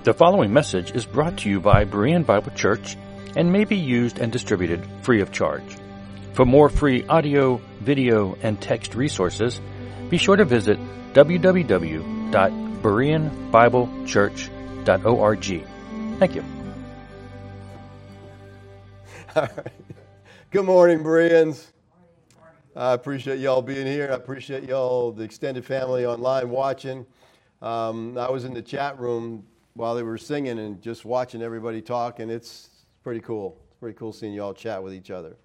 The following message is brought to you by Berean Bible Church and may be used and distributed free of charge. For more free audio, video, and text resources, be sure to visit www.bereanbiblechurch.org. Thank you. All right. Good morning, Bereans. I appreciate y'all being here. I appreciate y'all, the extended family online watching. I was in the chat room while they were singing and just watching everybody talk, and it's pretty cool. It's pretty cool seeing you all chat with each other.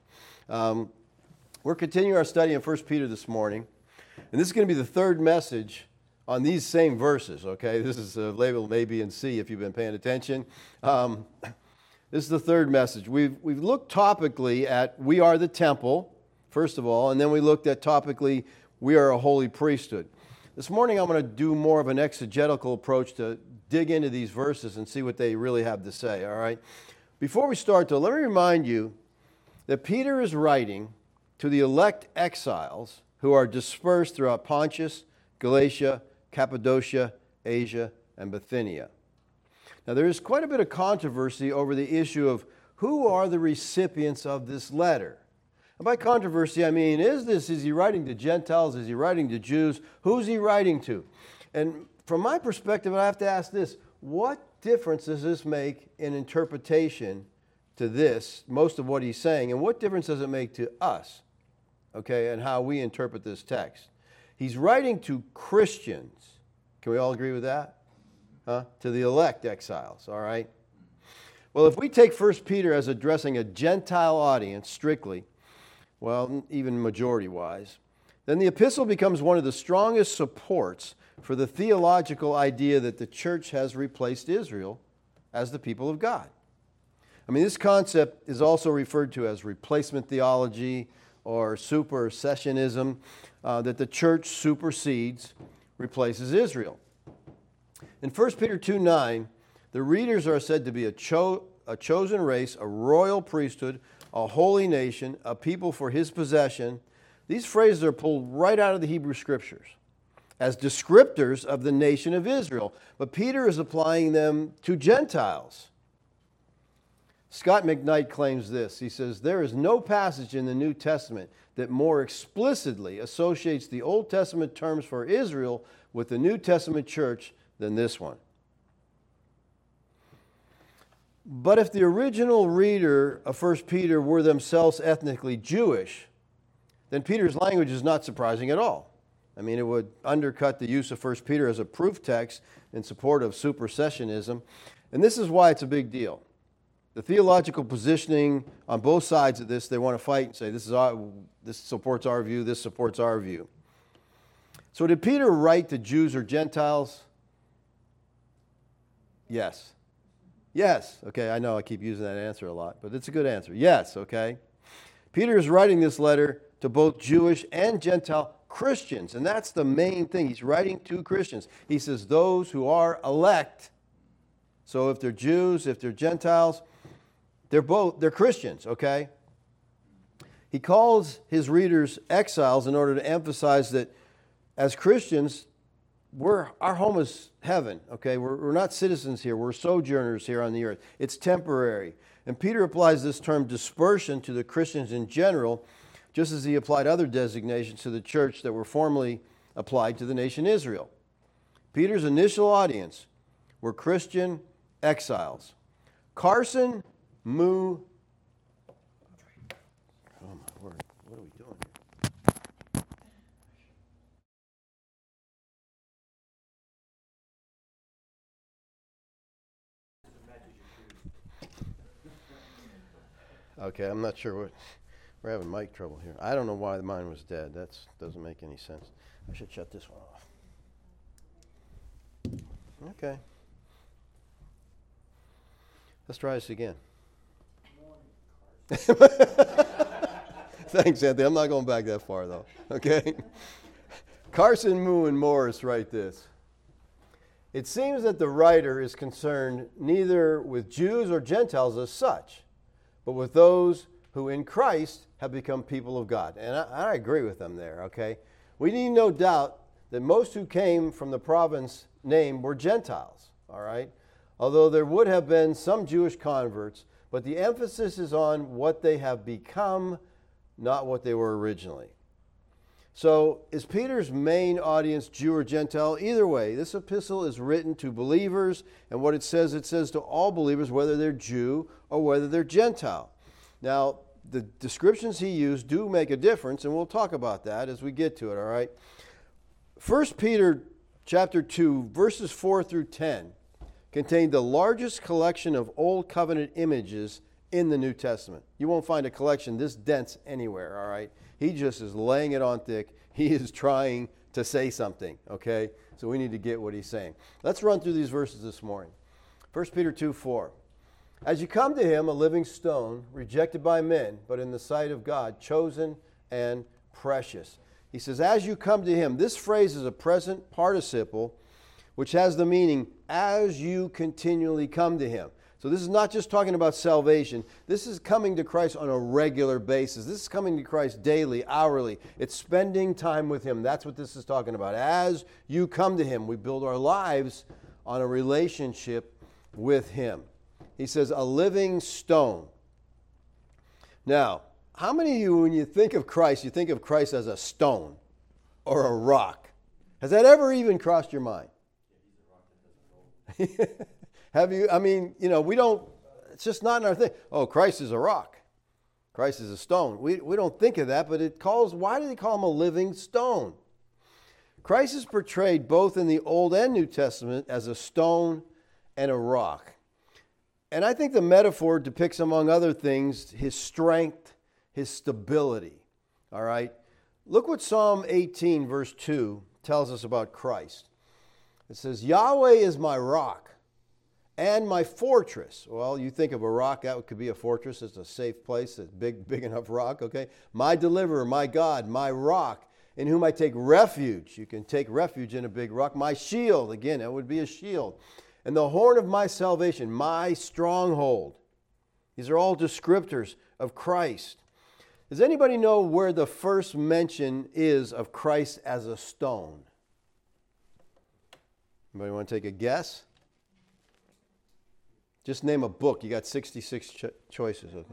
We're continuing our study in 1 Peter this morning, and this is going to be the third message on these same verses, okay? This is labeled A, B, and C if you've been paying attention. This is the third message. We've looked topically at we are the temple, first of all, and then we looked at topically we are a holy priesthood. This morning I'm going to do more of an exegetical approach to dig into these verses and see what they really have to say, all right? Before we start, though, let me remind you that Peter is writing to the elect exiles who are dispersed throughout Pontus, Galatia, Cappadocia, Asia, and Bithynia. Now, there is quite a bit of controversy over the issue of who are the recipients of this letter. And by controversy, I mean, is he writing to Gentiles? Is he writing to Jews? Who's he writing to? And from my perspective, I have to ask this: what difference does this make in interpretation to this, most of what he's saying, and what difference does it make to us, okay, and how we interpret this text? He's writing to Christians. Can we all agree with that? To the elect exiles, all right? Well, if we take 1 Peter as addressing a Gentile audience strictly, well, even majority-wise, then the epistle becomes one of the strongest supports for the theological idea that the church has replaced Israel as the people of God. I mean, this concept is also referred to as replacement theology or supersessionism, that the church supersedes, replaces Israel. In 1 Peter 2:9, the readers are said to be a chosen race, a royal priesthood, a holy nation, a people for his possession. These phrases are pulled right out of the Hebrew Scriptures as descriptors of the nation of Israel. But Peter is applying them to Gentiles. Scott McKnight claims this. He says, "There is no passage in the New Testament that more explicitly associates the Old Testament terms for Israel with the New Testament church than this one." But if the original reader of 1 Peter were themselves ethnically Jewish, then Peter's language is not surprising at all. I mean, it would undercut the use of 1 Peter as a proof text in support of supersessionism. And this is why it's a big deal. The theological positioning on both sides of this, they want to fight and say, this supports our view, this supports our view. So did Peter write to Jews or Gentiles? Yes. Yes. Okay, I know I keep using that answer a lot, but it's a good answer. Yes, okay. Peter is writing this letter to both Jewish and Gentile Christians, and that's the main thing. He's writing to Christians. He says those who are elect. So if they're Jews, if they're Gentiles, they're Christians, okay? He calls his readers exiles in order to emphasize that as Christians, our home is heaven, okay? We're not citizens here. We're sojourners here on the earth. It's temporary. And Peter applies this term dispersion to the Christians in general, just as he applied other designations to the church that were formerly applied to the nation Israel. Peter's initial audience were Christian exiles. Carson Moo. Oh my word, what are we doing here? Okay, I'm not sure what. We're having mic trouble here. I don't know why mine was dead. That doesn't make any sense. I should shut this one off. Okay. Let's try this again. Thanks, Anthony. I'm not going back that far, though. Okay? Carson Moo and Morris write this. It seems that the writer is concerned neither with Jews or Gentiles as such, but with those who in Christ have become people of God. And I agree with them there, okay? We need no doubt that most who came from the province named were Gentiles, all right? although there would have been some Jewish converts, but the emphasis is on what they have become, not what they were originally. So is Peter's main audience Jew or Gentile? Either way, this epistle is written to believers, and what it says to all believers, whether they're Jew or whether they're Gentile. Now, the descriptions he used do make a difference, and we'll talk about that as we get to it, all right? 1 Peter chapter 2, verses 4 through 10, contain the largest collection of Old Covenant images in the New Testament. You won't find a collection this dense anywhere, all right? He just is laying it on thick. He is trying to say something, okay? So we need to get what he's saying. Let's run through these verses this morning. 1 Peter 2, 4. As you come to him, a living stone, rejected by men, but in the sight of God, chosen and precious. He says, as you come to him. This phrase is a present participle, which has the meaning, as you continually come to him. So this is not just talking about salvation. This is coming to Christ on a regular basis. This is coming to Christ daily, hourly. It's spending time with him. That's what this is talking about. As you come to him, we build our lives on a relationship with him. He says, a living stone. Now, how many of you, when you think of Christ, you think of Christ as a stone or a rock? Has that ever even crossed your mind? Have you? I mean, we don't, it's just not in our thing. Oh, Christ is a rock. Christ is a stone. We don't think of that, but why do they call him a living stone? Christ is portrayed both in the Old and New Testament as a stone and a rock. And I think the metaphor depicts, among other things, his strength, his stability. All right? Look what Psalm 18, verse 2 tells us about Christ. It says, Yahweh is my rock and my fortress. Well, you think of a rock, that could be a fortress. It's a safe place, a big enough rock, okay? My deliverer, my God, my rock, in whom I take refuge. You can take refuge in a big rock. My shield, again, that would be a shield. And the horn of my salvation, my stronghold. These are all descriptors of Christ. Does anybody know where the first mention is of Christ as a stone? Anybody want to take a guess? Just name a book. You got 66 choices. Okay.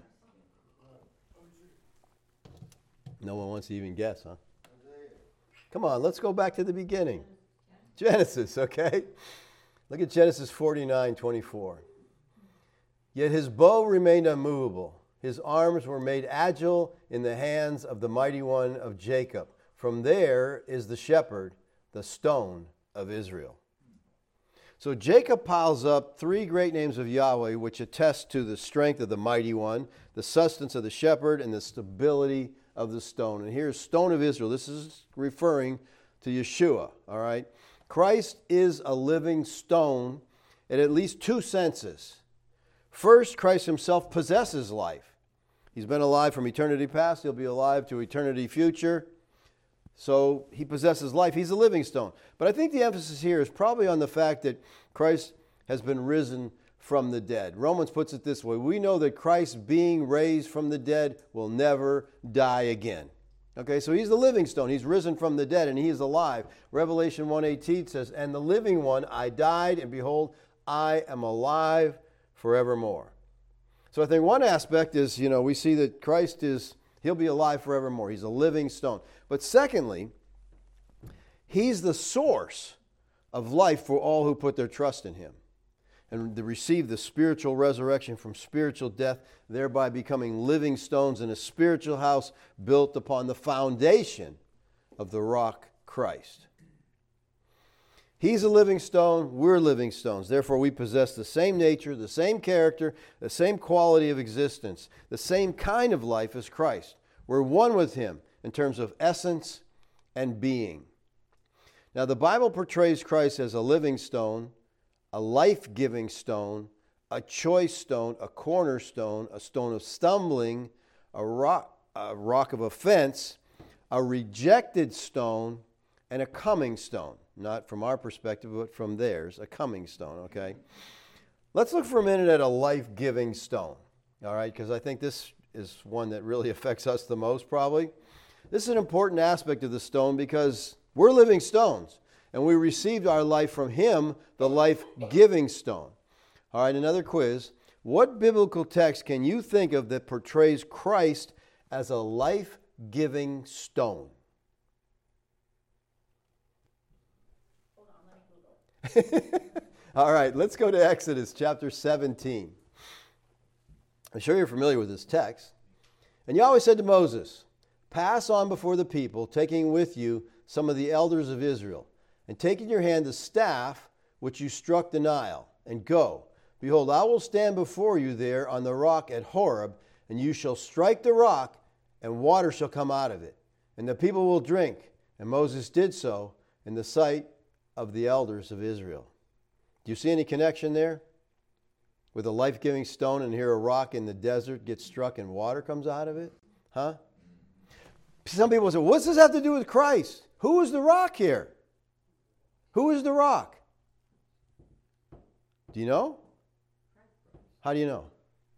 No one wants to even guess, huh? Come on, let's go back to the beginning. Genesis, okay? Look at Genesis 49:24. Yet his bow remained unmovable. His arms were made agile in the hands of the mighty one of Jacob. From there is the shepherd, the stone of Israel. So Jacob piles up three great names of Yahweh, which attest to the strength of the mighty one, the sustenance of the shepherd, and the stability of the stone. And here's stone of Israel. This is referring to Yeshua, all right? Christ is a living stone in at least two senses. First, Christ himself possesses life. He's been alive from eternity past. He'll be alive to eternity future. So he possesses life. He's a living stone. But I think the emphasis here is probably on the fact that Christ has been risen from the dead. Romans puts it this way. We know that Christ, being raised from the dead, will never die again. Okay, so he's the living stone. He's risen from the dead and he is alive. Revelation 1:18 says, and the living one, I died, and behold, I am alive forevermore. So I think one aspect is, we see that Christ he'll be alive forevermore. He's a living stone. But secondly, he's the source of life for all who put their trust in him and receive the spiritual resurrection from spiritual death, thereby becoming living stones in a spiritual house built upon the foundation of the rock Christ. He's a living stone, we're living stones. Therefore, we possess the same nature, the same character, the same quality of existence, the same kind of life as Christ. We're one with him in terms of essence and being. Now, the Bible portrays Christ as a living stone, a life-giving stone, a choice stone, a cornerstone, a stone of stumbling, a rock of offense, a rejected stone, and a coming stone. Not from our perspective, but from theirs, a coming stone, okay? Let's look for a minute at a life-giving stone, all right? Because I think this is one that really affects us the most, probably. This is an important aspect of the stone because we're living stones, and we received our life from him, the life-giving stone. All right, another quiz. What biblical text can you think of that portrays Christ as a life-giving stone? Hold on, let me Google. All right, let's go to Exodus chapter 17. I'm sure you're familiar with this text. And Yahweh said to Moses, pass on before the people, taking with you some of the elders of Israel, and take in your hand the staff which you struck the Nile, and go. Behold, I will stand before you there on the rock at Horeb, and you shall strike the rock, and water shall come out of it, and the people will drink. And Moses did so in the sight of the elders of Israel. Do you see any connection there? With a life-giving stone, and here a rock in the desert gets struck and water comes out of it? Huh? Some people say, what's this have to do with Christ? Who is the rock here? Who is the rock? Do you know? How do you know?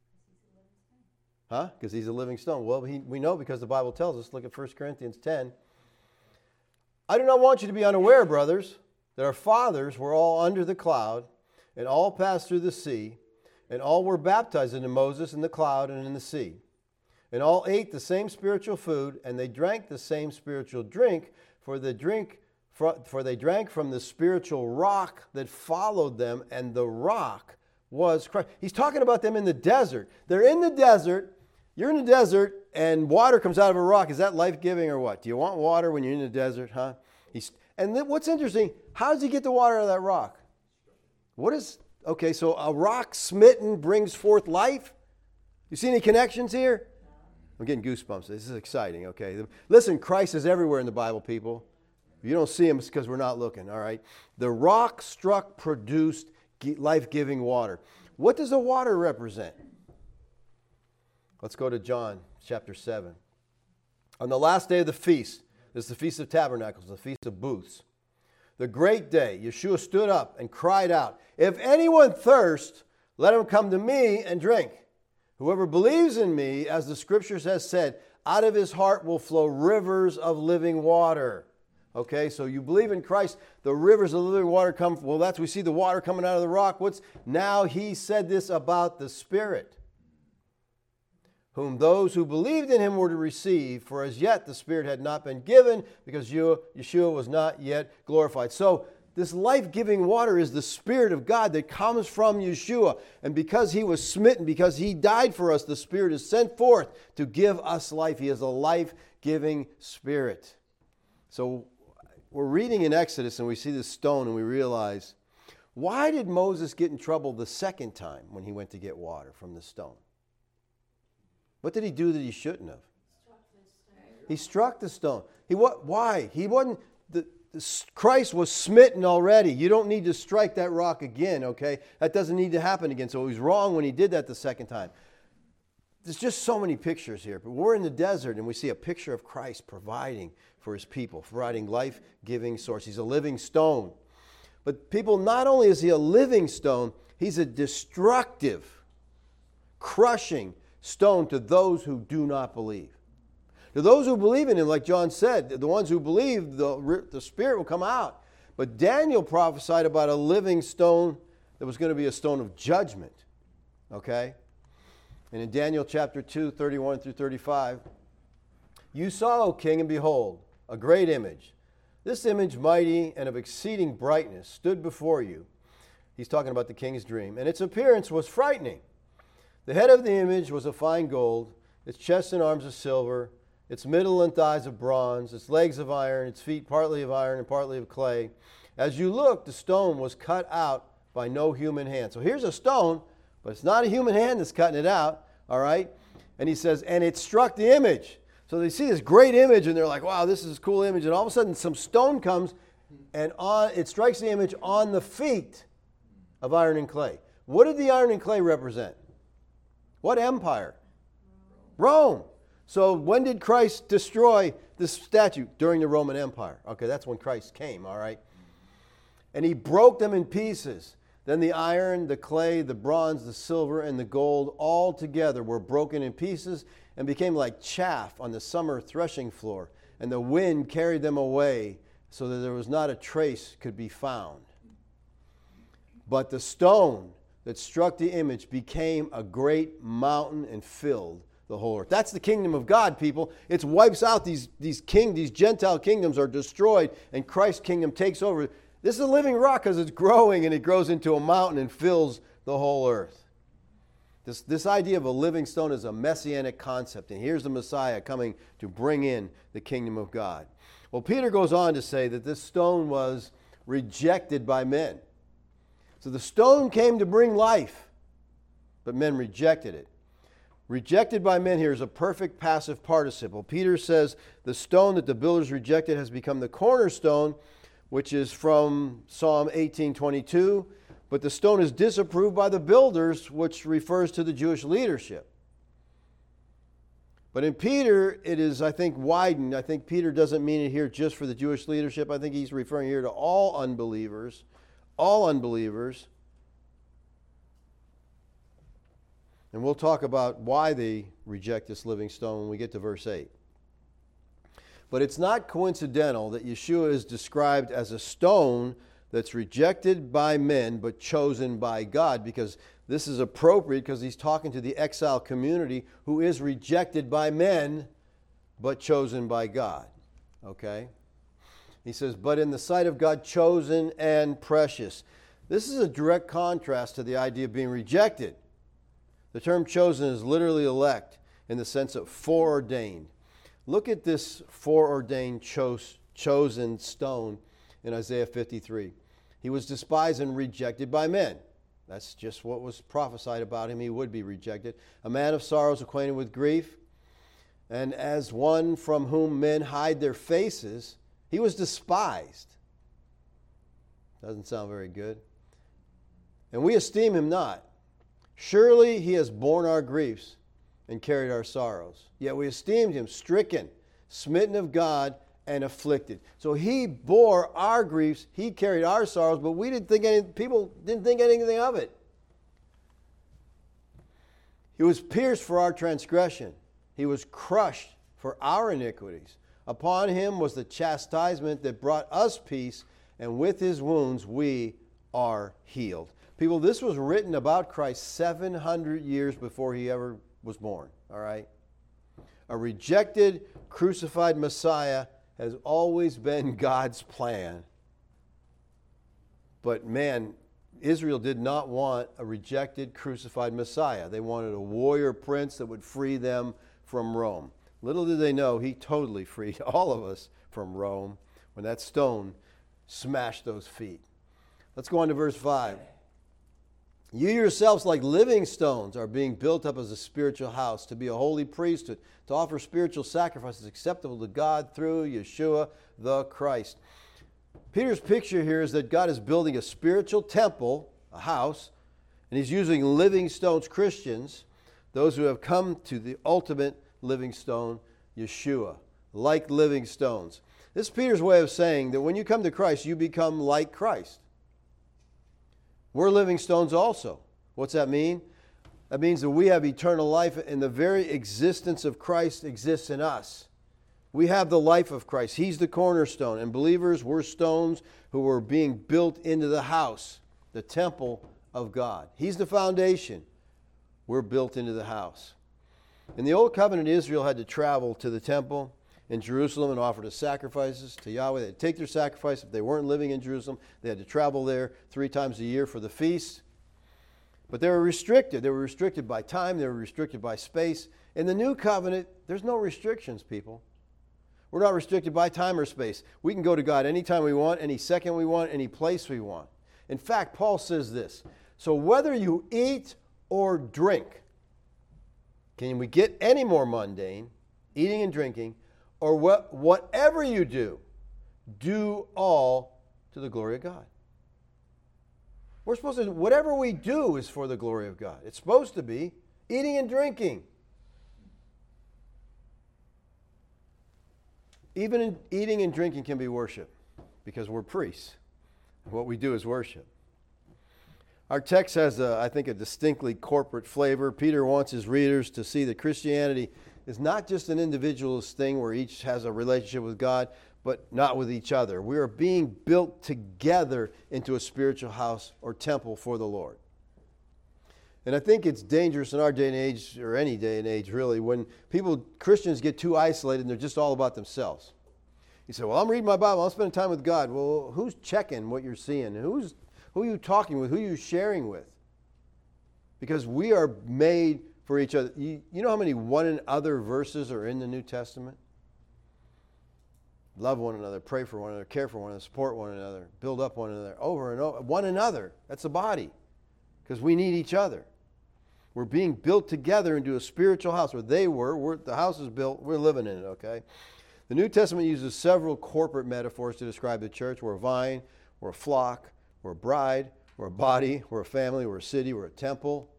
Huh? Because he's a living stone. Well, we know because the Bible tells us. Look at 1 Corinthians 10. I do not want you to be unaware, brothers, that our fathers were all under the cloud, and all passed through the sea, and all were baptized into Moses in the cloud and in the sea. And all ate the same spiritual food, and they drank the same spiritual drink, for they drank from the spiritual rock that followed them, and the rock was Christ. He's talking about them in the desert. They're in the desert. You're in the desert, and water comes out of a rock. Is that life-giving or what? Do you want water when you're in the desert, huh? What's interesting, how does he get the water out of that rock? Okay, so a rock smitten brings forth life? You see any connections here? I'm getting goosebumps. This is exciting, okay? Listen, Christ is everywhere in the Bible, people. If you don't see him, it's because we're not looking, all right? The rock struck produced life-giving water. What does the water represent? Let's go to John chapter 7. On the last day of the feast, this is the Feast of Tabernacles, the Feast of Booths. The great day, Yeshua stood up and cried out, if anyone thirsts, let him come to me and drink. Whoever believes in me, as the Scriptures has said, out of his heart will flow rivers of living water. Okay, so you believe in Christ, the rivers of living water come. Well, we see the water coming out of the rock. Now he said this about the Spirit, whom those who believed in him were to receive, for as yet the Spirit had not been given, because Yeshua was not yet glorified. So this life-giving water is the Spirit of God that comes from Yeshua. And because he was smitten, because he died for us, the Spirit is sent forth to give us life. He is a life-giving Spirit. So we're reading in Exodus and we see this stone and we realize, why did Moses get in trouble the second time when he went to get water from the stone? What did he do that he shouldn't have? He struck the stone. Why? He wasn't. Christ was smitten already. You don't need to strike that rock again, okay? That doesn't need to happen again. So he was wrong when he did that the second time. There's just so many pictures here. But we're in the desert and we see a picture of Christ providing for his people, providing life-giving source. He's a living stone. But people, not only is he a living stone, he's a destructive, crushing stone to those who do not believe. To those who believe in him, like John said, the ones who believe, the Spirit will come out. But Daniel prophesied about a living stone that was going to be a stone of judgment. Okay? And in Daniel chapter 2, 31 through 35, you saw, O king, and behold, a great image. This image, mighty and of exceeding brightness, stood before you. He's talking about the king's dream. And its appearance was frightening. The head of the image was of fine gold, its chest and arms of silver, its middle and thighs of bronze, its legs of iron, its feet partly of iron and partly of clay. As you looked, the stone was cut out by no human hand. So here's a stone, but it's not a human hand that's cutting it out, all right? And he says, and it struck the image. So they see this great image, and they're like, wow, this is a cool image. And all of a sudden, some stone comes, and it strikes the image on the feet of iron and clay. What did the iron and clay represent? What empire? Rome. So when did Christ destroy this statue? During the Roman Empire. Okay, that's when Christ came, all right? And he broke them in pieces. Then the iron, the clay, the bronze, the silver, and the gold all together were broken in pieces and became like chaff on the summer threshing floor. And the wind carried them away so that there was not a trace could be found. But the stone that struck the image became a great mountain and filled the whole earth. That's the kingdom of God, people. It wipes out these Gentile kingdoms are destroyed, and Christ's kingdom takes over. This is a living rock because it's growing, and it grows into a mountain and fills the whole earth. This idea of a living stone is a messianic concept, and here's the Messiah coming to bring in the kingdom of God. Well, Peter goes on to say that this stone was rejected by men. So the stone came to bring life, but men rejected it. Rejected by men here is a perfect passive participle. Peter says the stone that the builders rejected has become the cornerstone, which is from Psalm 18:22. But the stone is disapproved by the builders, which refers to the Jewish leadership. But in Peter, it is, I think, widened. I think Peter doesn't mean it here just for the Jewish leadership. I think he's referring here to all unbelievers. All unbelievers. And we'll talk about why they reject this living stone when we get to verse 8. But it's not coincidental that Yeshua is described as a stone that's rejected by men but chosen by God, because this is appropriate because he's talking to the exile community who is rejected by men but chosen by God. Okay? He says, but in the sight of God, chosen and precious. This is a direct contrast to the idea of being rejected. The term chosen is literally elect in the sense of foreordained. Look at this foreordained chosen stone in Isaiah 53. He was despised and rejected by men. That's just what was prophesied about him. He would be rejected. A man of sorrows, acquainted with grief. And as one from whom men hide their faces, he was despised. Doesn't sound very good. And we esteem him not. Surely he has borne our griefs and carried our sorrows. Yet we esteemed him stricken, smitten of God, and afflicted. So he bore our griefs, he carried our sorrows, but people didn't think anything of it. He was pierced for our transgression. He was crushed for our iniquities. Upon him was the chastisement that brought us peace, and with his wounds we are healed. People, this was written about Christ 700 years before he ever was born. All right? A rejected, crucified Messiah has always been God's plan. But man, Israel did not want a rejected, crucified Messiah. They wanted a warrior prince that would free them from Rome. Little did they know, he totally freed all of us from Rome when that stone smashed those feet. Let's go on to verse 5. You yourselves, like living stones, are being built up as a spiritual house, to be a holy priesthood, to offer spiritual sacrifices acceptable to God through Yeshua the Christ. Peter's picture here is that God is building a spiritual temple, a house, and he's using living stones, Christians, those who have come to the ultimate living stone, Yeshua, like living stones. This is Peter's way of saying that when you come to Christ, you become like Christ. We're living stones also. What's that mean? That means that we have eternal life, and the very existence of Christ exists in us. We have the life of Christ. He's the cornerstone. And believers, we're stones who are being built into the house, the temple of God. He's the foundation. We're built into the house. In the Old Covenant, Israel had to travel to the temple in Jerusalem and offer the sacrifices to Yahweh. They'd take their sacrifice. If they weren't living in Jerusalem, they had to travel there 3 times a year for the feast. But they were restricted. They were restricted by time. They were restricted by space. In the New Covenant, there's no restrictions, people. We're not restricted by time or space. We can go to God anytime we want, any second we want, any place we want. In fact, Paul says this, so whether you eat or drink, can we get any more mundane, eating and drinking, or whatever you do, do all to the glory of God. We're supposed to, whatever we do is for the glory of God. It's supposed to be eating and drinking. Even eating and drinking can be worship because we're priests. What we do is worship. Our text has, I think, a distinctly corporate flavor. Peter wants his readers to see that Christianity is not just an individualist thing where each has a relationship with God, but not with each other. We are being built together into a spiritual house or temple for the Lord. And I think it's dangerous in our day and age, or any day and age really, when Christians get too isolated and they're just all about themselves. You say, well, I'm reading my Bible, I'm spending time with God. Well, who's checking what you're seeing? Who are you talking with? Who are you sharing with? Because we are made for each other. You know how many one and other verses are in the New Testament? Love one another, pray for one another, care for one another, support one another, build up one another, over and over. One another. That's the body. Because we need each other. We're being built together into a spiritual house. Where they were, the house is built, we're living in it, okay? The New Testament uses several corporate metaphors to describe the church. We're a vine, we're a flock, we're a bride, we're a body, we're a family, we're a city, we're a temple.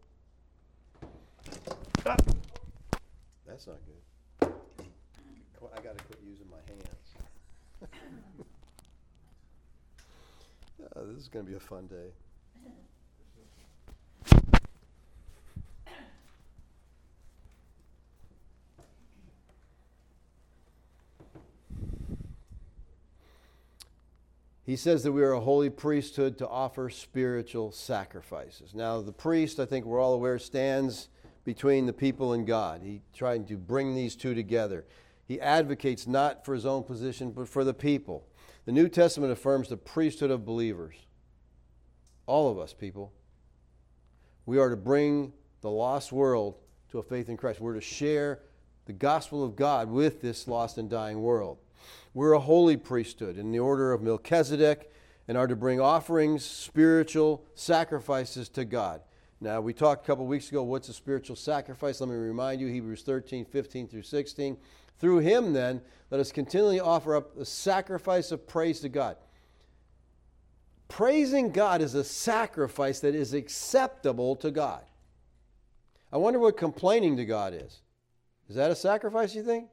That's not good. I got to quit using my hands. This is going to be a fun day. He says that we are a holy priesthood to offer spiritual sacrifices. Now, the priest, I think we're all aware, stands between the people and God. He's trying to bring these two together. He advocates not for his own position, but for the people. The New Testament affirms the priesthood of believers. All of us, people. We are to bring the lost world to a faith in Christ. We're to share the gospel of God with this lost and dying world. We're a holy priesthood in the order of Melchizedek and are to bring offerings, spiritual sacrifices to God. Now, we talked a couple weeks ago, what's a spiritual sacrifice? Let me remind you, Hebrews 13, 15 through 16. Through him, then, let us continually offer up the sacrifice of praise to God. Praising God is a sacrifice that is acceptable to God. I wonder what complaining to God is. Is that a sacrifice, you think?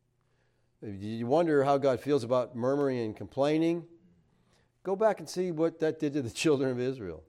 You wonder how God feels about murmuring and complaining? Go back and see what that did to the children of Israel.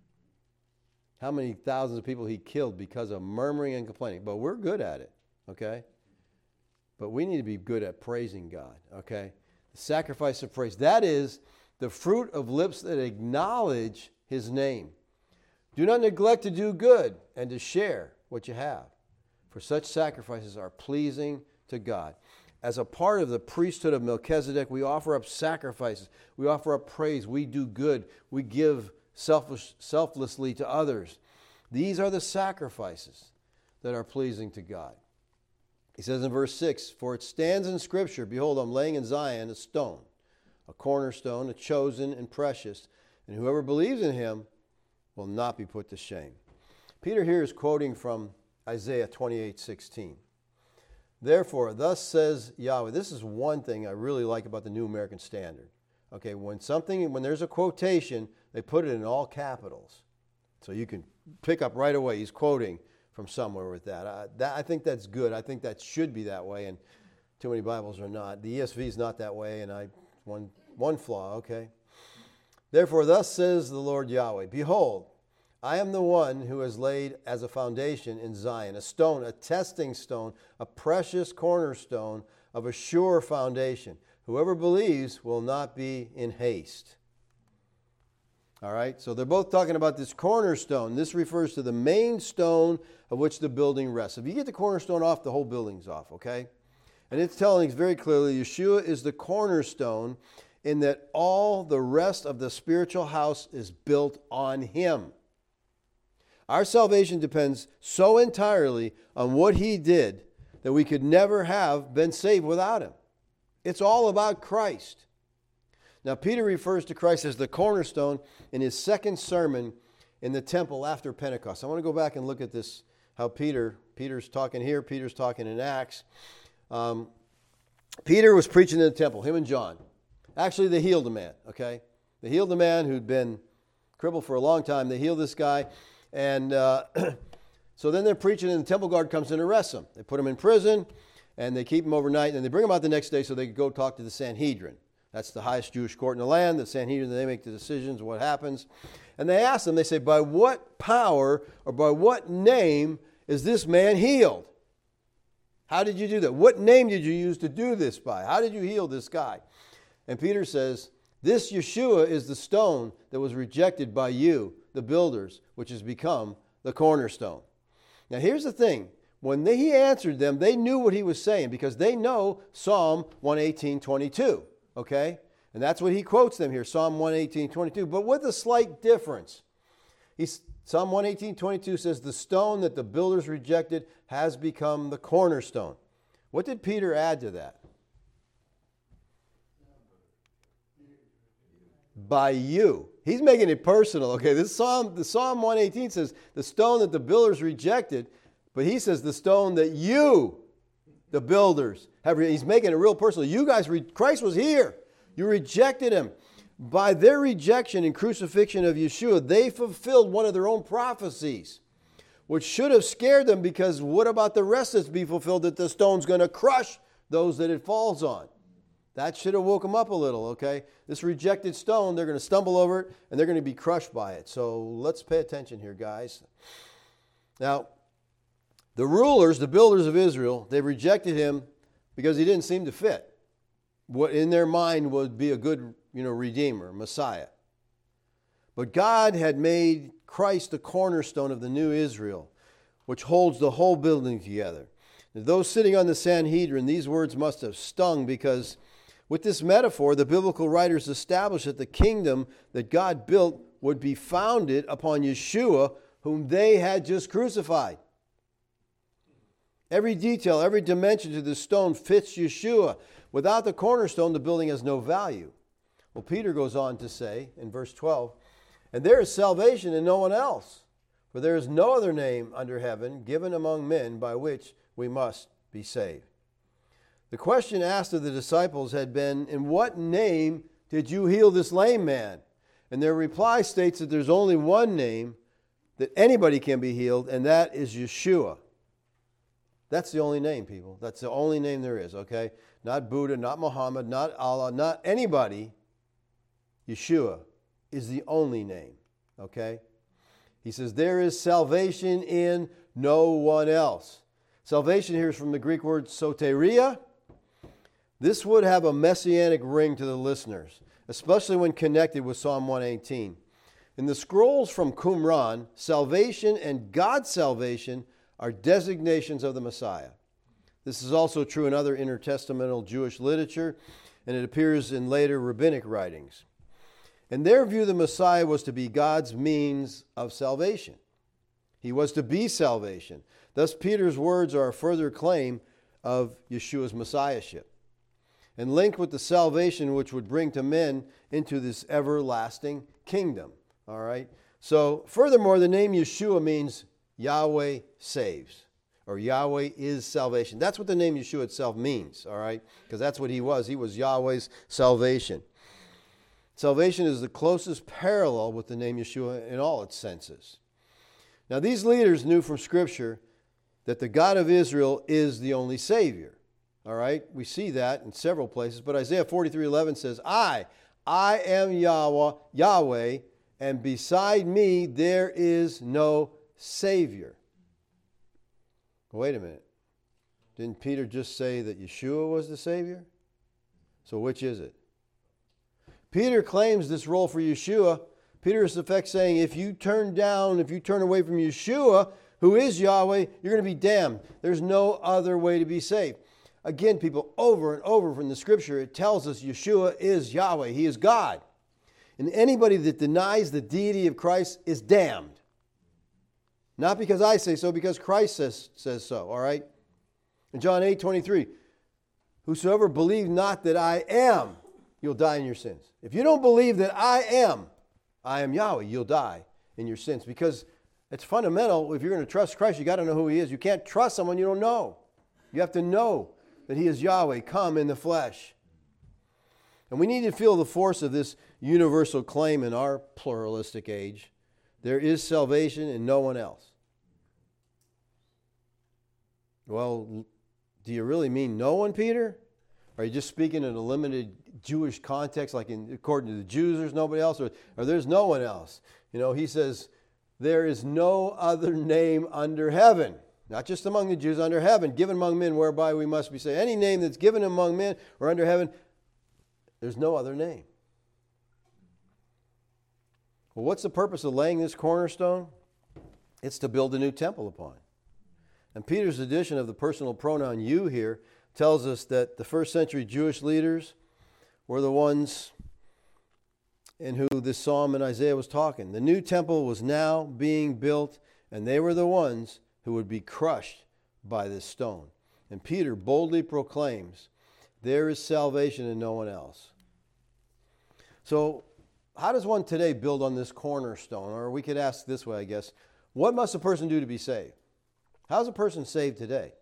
How many thousands of people he killed because of murmuring and complaining. But we're good at it, okay? But we need to be good at praising God, okay? The sacrifice of praise. That is the fruit of lips that acknowledge his name. Do not neglect to do good and to share what you have, for such sacrifices are pleasing to God. As a part of the priesthood of Melchizedek, we offer up sacrifices. We offer up praise. We do good. We give selflessly to others. These are the sacrifices that are pleasing to God. He says in verse 6, for it stands in Scripture, behold, I'm laying in Zion a stone, a cornerstone, a chosen and precious, and whoever believes in him will not be put to shame. Peter here is quoting from Isaiah 28:16. Therefore, thus says Yahweh. This is one thing I really like about the New American Standard. Okay, when there's a quotation, they put it in all capitals. So you can pick up right away. He's quoting from somewhere with that. I think that's good. I think that should be that way, and too many Bibles are not. The ESV is not that way, and one flaw, okay? Therefore, thus says the Lord Yahweh, behold, I am the one who has laid as a foundation in Zion, a stone, a testing stone, a precious cornerstone of a sure foundation. Whoever believes will not be in haste. All right, so they're both talking about this cornerstone. This refers to the main stone of which the building rests. If you get the cornerstone off, the whole building's off, okay? And it's telling us very clearly, Yeshua is the cornerstone in that all the rest of the spiritual house is built on him. Our salvation depends so entirely on what he did that we could never have been saved without him. It's all about Christ. Now, Peter refers to Christ as the cornerstone in his second sermon in the temple after Pentecost. I want to go back and look at this, how Peter's talking here, Peter's talking in Acts. Peter was preaching in the temple, him and John. Actually, they healed a man, okay? They healed a man who'd been crippled for a long time. They healed this guy. And so then they're preaching, and the temple guard comes and arrests him. They put him in prison, and they keep him overnight, and they bring him out the next day so they could go talk to the Sanhedrin. That's the highest Jewish court in the land. The Sanhedrin, they make the decisions of what happens. And they ask them, they say, by what power or by what name is this man healed? How did you do that? What name did you use to do this by? How did you heal this guy? And Peter says, this Yeshua is the stone that was rejected by you, the builders, which has become the cornerstone. Now here's the thing. When he answered them, they knew what he was saying because they know Psalm 118:22. Okay? And that's what he quotes them here, Psalm 118:22. But with a slight difference. Psalm 118:22 says, the stone that the builders rejected has become the cornerstone. What did Peter add to that? By you. He's making it personal. Okay, the Psalm 118 says, the stone that the builders rejected, but he says the stone that you, the builders, have. He's making it real personal. You guys, Christ was here. You rejected him. By their rejection and crucifixion of Yeshua, they fulfilled one of their own prophecies, which should have scared them because what about the rest that's to be fulfilled, that the stone's going to crush those that it falls on? That should have woke them up a little, okay? This rejected stone, they're going to stumble over it and they're going to be crushed by it. So let's pay attention here, guys. Now, the rulers, the builders of Israel, they rejected him because he didn't seem to fit what in their mind would be a good, Redeemer, Messiah. But God had made Christ the cornerstone of the new Israel, which holds the whole building together. Those sitting on the Sanhedrin, these words must have stung because with this metaphor, the biblical writers established that the kingdom that God built would be founded upon Yeshua, whom they had just crucified. Every detail, every dimension to the stone fits Yeshua. Without the cornerstone, the building has no value. Well, Peter goes on to say in verse 12, and there is salvation in no one else, for there is no other name under heaven given among men by which we must be saved. The question asked of the disciples had been, in what name did you heal this lame man? And their reply states that there's only one name that anybody can be healed, and that is Yeshua. That's the only name, people. That's the only name there is, okay? Not Buddha, not Muhammad, not Allah, not anybody. Yeshua is the only name, okay? He says, there is salvation in no one else. Salvation here is from the Greek word soteria. This would have a messianic ring to the listeners, especially when connected with Psalm 118. In the scrolls from Qumran, salvation and God's salvation are designations of the Messiah. This is also true in other intertestamental Jewish literature, and it appears in later rabbinic writings. In their view, the Messiah was to be God's means of salvation. He was to be salvation. Thus, Peter's words are a further claim of Yeshua's messiahship, and linked with the salvation which would bring to men into this everlasting kingdom. All right? So, furthermore, the name Yeshua means Yahweh saves, or Yahweh is salvation. That's what the name Yeshua itself means, all right? Because that's what he was. He was Yahweh's salvation. Salvation is the closest parallel with the name Yeshua in all its senses. Now, these leaders knew from Scripture that the God of Israel is the only Savior. All right? We see that in several places. But Isaiah 43:11 says, I am Yahweh, and beside me there is no Savior. Wait a minute. Didn't Peter just say that Yeshua was the Savior? So which is it? Peter claims this role for Yeshua. Peter is in effect saying, if you turn away from Yeshua, who is Yahweh, you're going to be damned. There's no other way to be saved. Again, people, over and over from the Scripture, it tells us Yeshua is Yahweh. He is God. And anybody that denies the deity of Christ is damned. Not because I say so, because Christ says so, all right? In John 8:23, whosoever believe not that I am, you'll die in your sins. If you don't believe that I am Yahweh, you'll die in your sins. Because it's fundamental. If you're going to trust Christ, you got to know who He is. You can't trust someone you don't know. You have to know that He is Yahweh, come in the flesh. And we need to feel the force of this universal claim in our pluralistic age. There is salvation in no one else. Well, do you really mean no one, Peter? Are you just speaking in a limited Jewish context, like according to the Jews, there's nobody else, or there's no one else? You know, he says, there is no other name under heaven, not just among the Jews, under heaven, given among men whereby we must be saved. Any name that's given among men or under heaven, there's no other name. Well, what's the purpose of laying this cornerstone? It's to build a new temple upon. And Peter's addition of the personal pronoun you here tells us that the first century Jewish leaders were the ones in who this psalm in Isaiah was talking. The new temple was now being built, and they were the ones who would be crushed by this stone. And Peter boldly proclaims, there is salvation in no one else. So, how does one today build on this cornerstone? Or we could ask this way, I guess. What must a person do to be saved? How's a person saved today?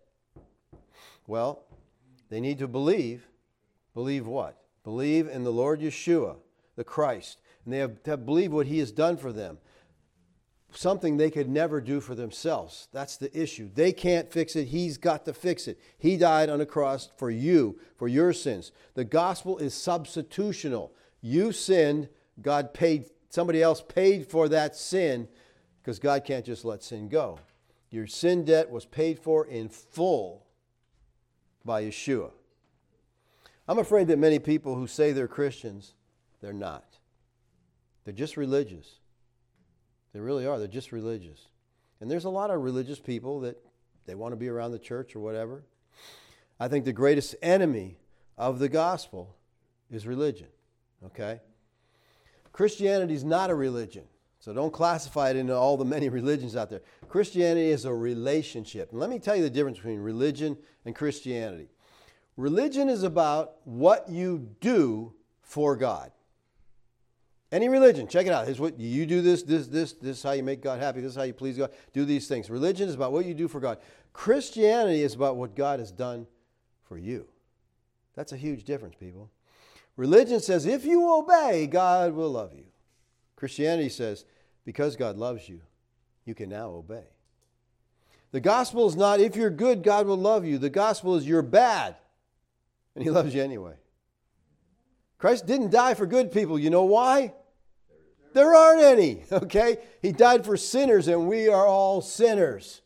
Well, they need to believe. Believe what? Believe in the Lord Yeshua, the Christ. And they have to believe what He has done for them. Something they could never do for themselves. That's the issue. They can't fix it. He's got to fix it. He died on a cross for you, for your sins. The gospel is substitutional. You sinned. God paid, somebody else paid for that sin, because God can't just let sin go. Your sin debt was paid for in full by Yeshua. I'm afraid that many people who say they're Christians, they're not. They're just religious. They really are. They're just religious. And there's a lot of religious people that they want to be around the church or whatever. I think the greatest enemy of the gospel is religion. Okay? Christianity is not a religion. So don't classify it into all the many religions out there. Christianity is a relationship. And let me tell you the difference between religion and Christianity. Religion is about what you do for God. Any religion, check it out. Here's what you do this is how you make God happy. This is how you please God. Do these things. Religion is about what you do for God. Christianity is about what God has done for you. That's a huge difference, people. Religion says if you obey, God will love you. Christianity says because God loves you, you can now obey. The gospel is not if you're good, God will love you. The gospel is you're bad, and He loves you anyway. Christ didn't die for good people. You know why? There aren't any, okay? He died for sinners, and we are all sinners.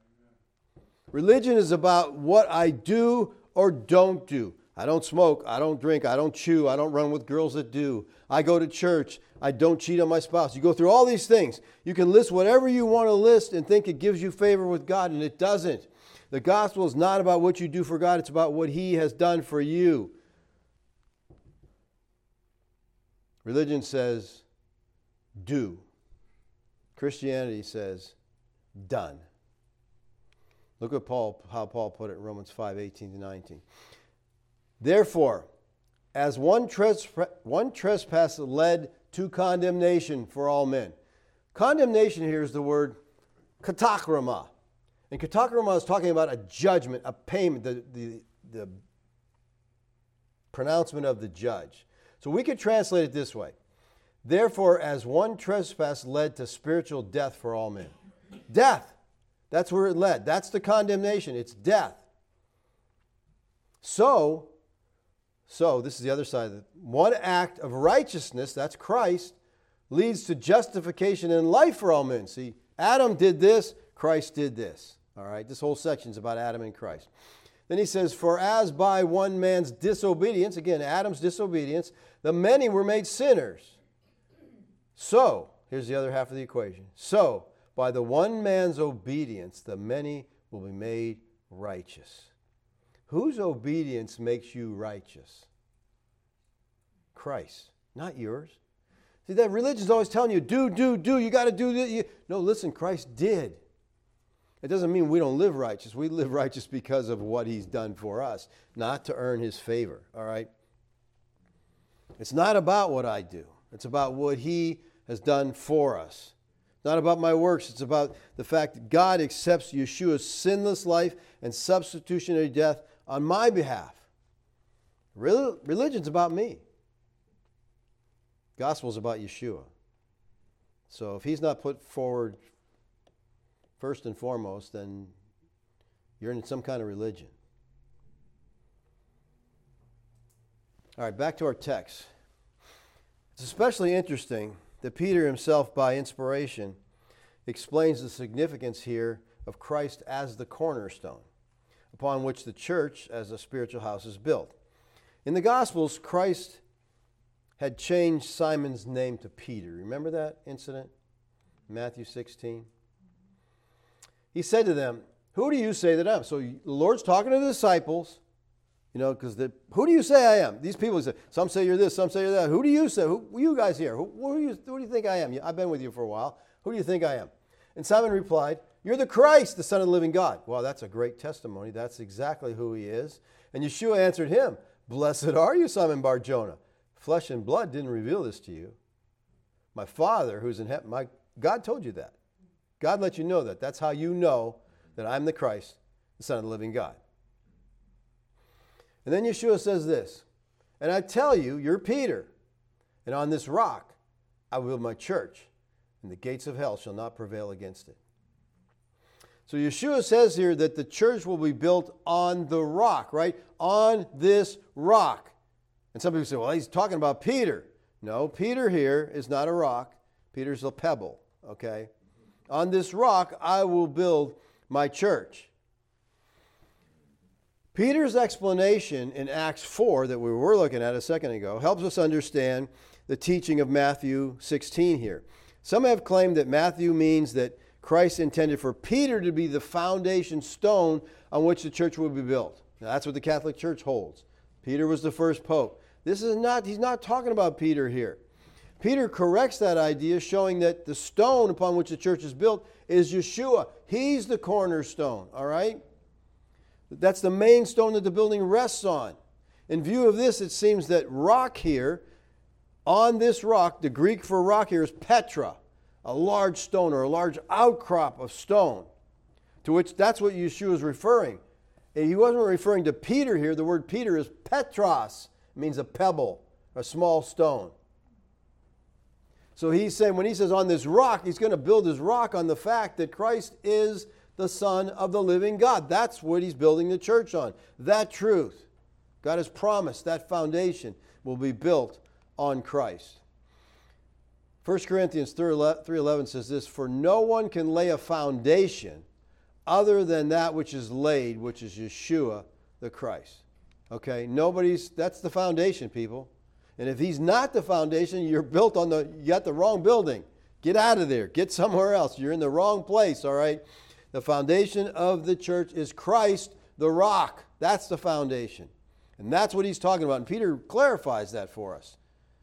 Religion is about what I do or don't do. I don't smoke, I don't drink, I don't chew, I don't run with girls that do. I go to church, I don't cheat on my spouse. You go through all these things. You can list whatever you want to list and think it gives you favor with God, and it doesn't. The gospel is not about what you do for God, it's about what He has done for you. Religion says, do. Christianity says, done. Look at how Paul put it in Romans 5:18-19. Therefore, as one trespass led to condemnation for all men. Condemnation here is the word katakrama. And katakrama is talking about a judgment, a payment, the pronouncement of the judge. So we could translate it this way. Therefore, as one trespass led to spiritual death for all men. Death. That's where it led. That's the condemnation. It's death. So this is the other side of it. One act of righteousness, that's Christ, leads to justification and life for all men. See, Adam did this, Christ did this. All right, this whole section is about Adam and Christ. Then he says, for as by one man's disobedience, again, Adam's disobedience, the many were made sinners. So, here's the other half of the equation. So, by the one man's obedience, the many will be made righteous. Whose obedience makes you righteous? Christ, not yours. See, that religion's always telling you, do, you got to do this. No, listen, Christ did. It doesn't mean we don't live righteous. We live righteous because of what He's done for us, not to earn His favor, all right? It's not about what I do. It's about what He has done for us. It's not about my works. It's about the fact that God accepts Yeshua's sinless life and substitutionary death on my behalf. Religion's about me. Gospel's about Yeshua. So if He's not put forward first and foremost, then you're in some kind of religion. All right, back to our text. It's especially interesting that Peter himself, by inspiration, explains the significance here of Christ as the cornerstone, upon which the church as a spiritual house is built. In the Gospels, Christ had changed Simon's name to Peter. Remember that incident? Matthew 16. he said to them, who do you say that I am? So the Lord's talking to the disciples, because who do you say I am? These people say, some say you're this, some say you're that. Who do you say? Who you guys here? Who do you think I am? I've been with you for a while. Who do you think I am? And Simon replied, you're the Christ, the Son of the living God. Well, that's a great testimony. That's exactly who he is. And Yeshua answered him, blessed are you, Simon Bar-Jonah. Flesh and blood didn't reveal this to you. My Father who's in heaven, God told you that. God let you know that. That's how you know that I'm the Christ, the Son of the living God. And then Yeshua says this, and I tell you, you're Peter, and on this rock I will build my church, and the gates of hell shall not prevail against it. So Yeshua says here that the church will be built on the rock, right? On this rock. And some people say, well, he's talking about Peter. No, Peter here is not a rock. Peter's a pebble, okay? On this rock I will build my church. Peter's explanation in Acts 4 that we were looking at a second ago helps us understand the teaching of Matthew 16 here. Some have claimed that Matthew means that Christ intended for Peter to be the foundation stone on which the church will be built. Now, that's what the Catholic Church holds. Peter was the first pope. He's not talking about Peter here. Peter corrects that idea, showing that the stone upon which the church is built is Yeshua. He's the cornerstone, all right? That's the main stone that the building rests on. In view of this, it seems that rock here, on this rock, the Greek for rock here is Petra, a large stone or a large outcrop of stone, to which that's what Yeshua is referring. He wasn't referring to Peter here. The word Peter is Petros. It means a pebble, a small stone. So he's saying, when he says on this rock, he's going to build his rock on the fact that Christ is the Son of the living God. That's what he's building the church on. That truth. God has promised that foundation will be built on Christ. 1 Corinthians 3:11 says this, for no one can lay a foundation other than that which is laid, which is Yeshua the Christ. Okay, that's the foundation, people. And if he's not the foundation, you got the wrong building. Get out of there. Get somewhere else. You're in the wrong place, all right? The foundation of the church is Christ, the rock. That's the foundation. And that's what he's talking about. And Peter clarifies that for us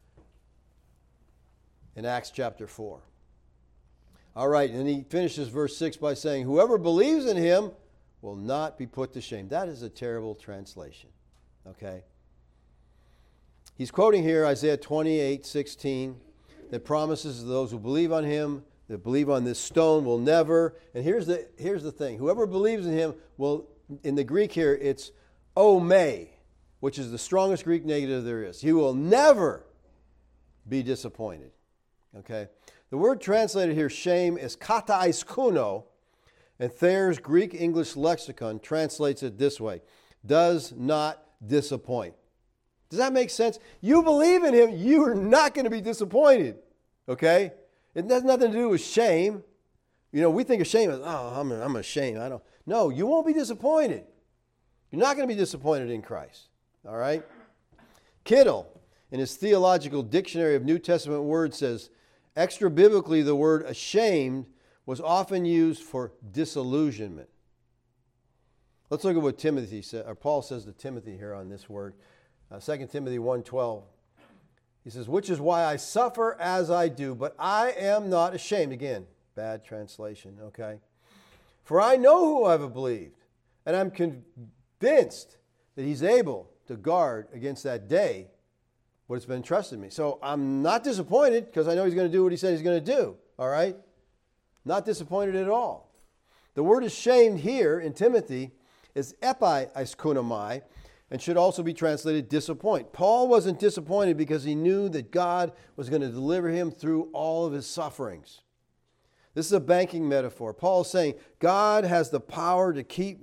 in Acts chapter 4. All right, and he finishes verse 6 by saying, whoever believes in him will not be put to shame. That is a terrible translation, okay? He's quoting here Isaiah 28:16 that promises those who believe on him, that believe on this stone will never, and here's the thing, whoever believes in him will, in the Greek here, it's omei, which is the strongest Greek negative there is. He will never be disappointed, okay? The word translated here, shame, is kataiskono, and Thayer's Greek-English lexicon translates it this way, does not disappoint. Does that make sense? You believe in him, you are not going to be disappointed, okay? It has nothing to do with shame. We think of shame as, I'm ashamed. No, you won't be disappointed. You're not going to be disappointed in Christ, all right? Kittle, in his Theological Dictionary of New Testament Words, says, extra biblically, the word ashamed was often used for disillusionment. Let's look at what Timothy said, or Paul says to Timothy here on this word. 2 Timothy 1:12. He says, which is why I suffer as I do, but I am not ashamed. Again, bad translation, okay? For I know who I have believed, and I'm convinced that he's able to guard against that day what has been entrusted me. So I'm not disappointed because I know he's going to do what he said he's going to do, all right? Not disappointed at all. The word ashamed here in Timothy is epiaiskunomai, and should also be translated disappoint. Paul wasn't disappointed because he knew that God was going to deliver him through all of his sufferings. This is a banking metaphor. Paul is saying, God has the power to keep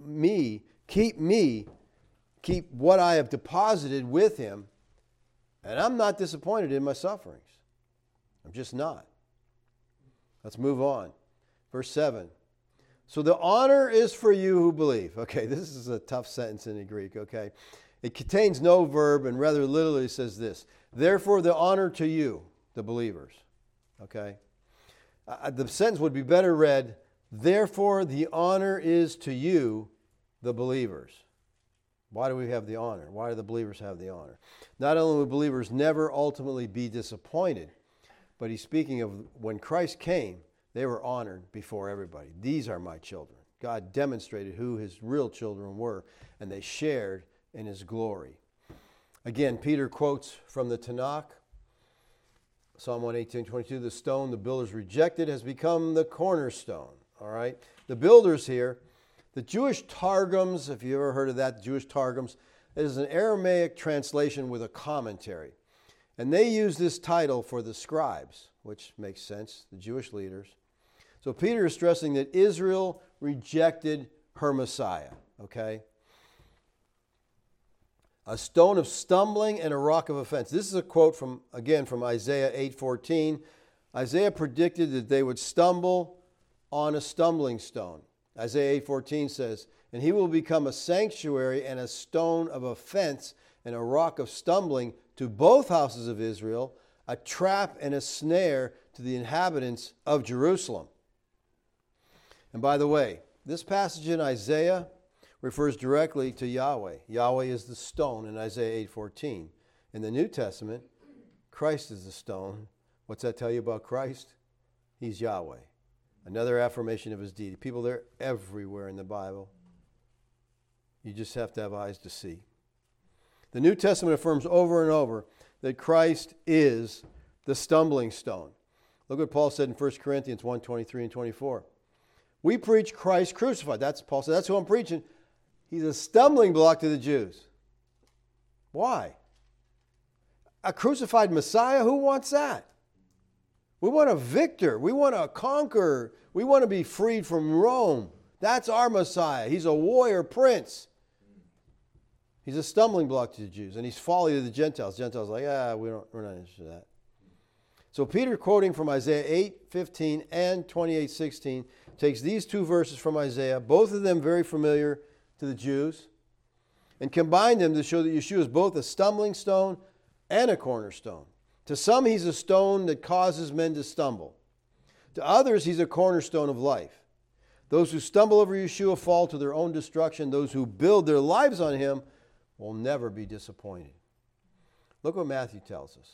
what I have deposited with him, and I'm not disappointed in my sufferings. I'm just not. Let's move on. Verse 7. So the honor is for you who believe. Okay, this is a tough sentence in the Greek, okay? It contains no verb and rather literally says this. Therefore the honor to you, the believers. Okay? The sentence would be better read, Therefore, the honor is to you, the believers. Why do we have the honor? Why do the believers have the honor? Not only will believers never ultimately be disappointed, but he's speaking of when Christ came, they were honored before everybody. These are my children. God demonstrated who his real children were, and they shared in his glory. Again, Peter quotes from the Tanakh, Psalm 118:22, the stone the builders rejected has become the cornerstone. All right? The builders here, the Jewish Targums, if you ever heard of that, Jewish Targums, it is an Aramaic translation with a commentary. And they use this title for the scribes, which makes sense, the Jewish leaders. So Peter is stressing that Israel rejected her Messiah, okay? A stone of stumbling and a rock of offense. This is a quote from Isaiah 8:14. Isaiah predicted that they would stumble on a stumbling stone. Isaiah 8:14 says, and he will become a sanctuary and a stone of offense and a rock of stumbling to both houses of Israel, a trap and a snare to the inhabitants of Jerusalem. And by the way, this passage in Isaiah refers directly to Yahweh. Yahweh is the stone in Isaiah 8:14. In the New Testament, Christ is the stone. What's that tell you about Christ? He's Yahweh. Another affirmation of his deity. People, they're everywhere in the Bible. You just have to have eyes to see. The New Testament affirms over and over that Christ is the stumbling stone. Look what Paul said in 1 Corinthians 1:23 and 24. We preach Christ crucified. That's Paul said. That's who I'm preaching. He's a stumbling block to the Jews. Why? A crucified Messiah? Who wants that? We want a victor. We want a conqueror. We want to be freed from Rome. That's our Messiah. He's a warrior prince. He's a stumbling block to the Jews, and he's folly to the Gentiles. Gentiles are like, we're not interested in that. So Peter, quoting from Isaiah 8:15 and 28:16, takes these two verses from Isaiah, both of them very familiar to the Jews, and combined them to show that Yeshua is both a stumbling stone and a cornerstone. To some, he's a stone that causes men to stumble. To others, he's a cornerstone of life. Those who stumble over Yeshua fall to their own destruction. Those who build their lives on him will never be disappointed. Look what Matthew tells us.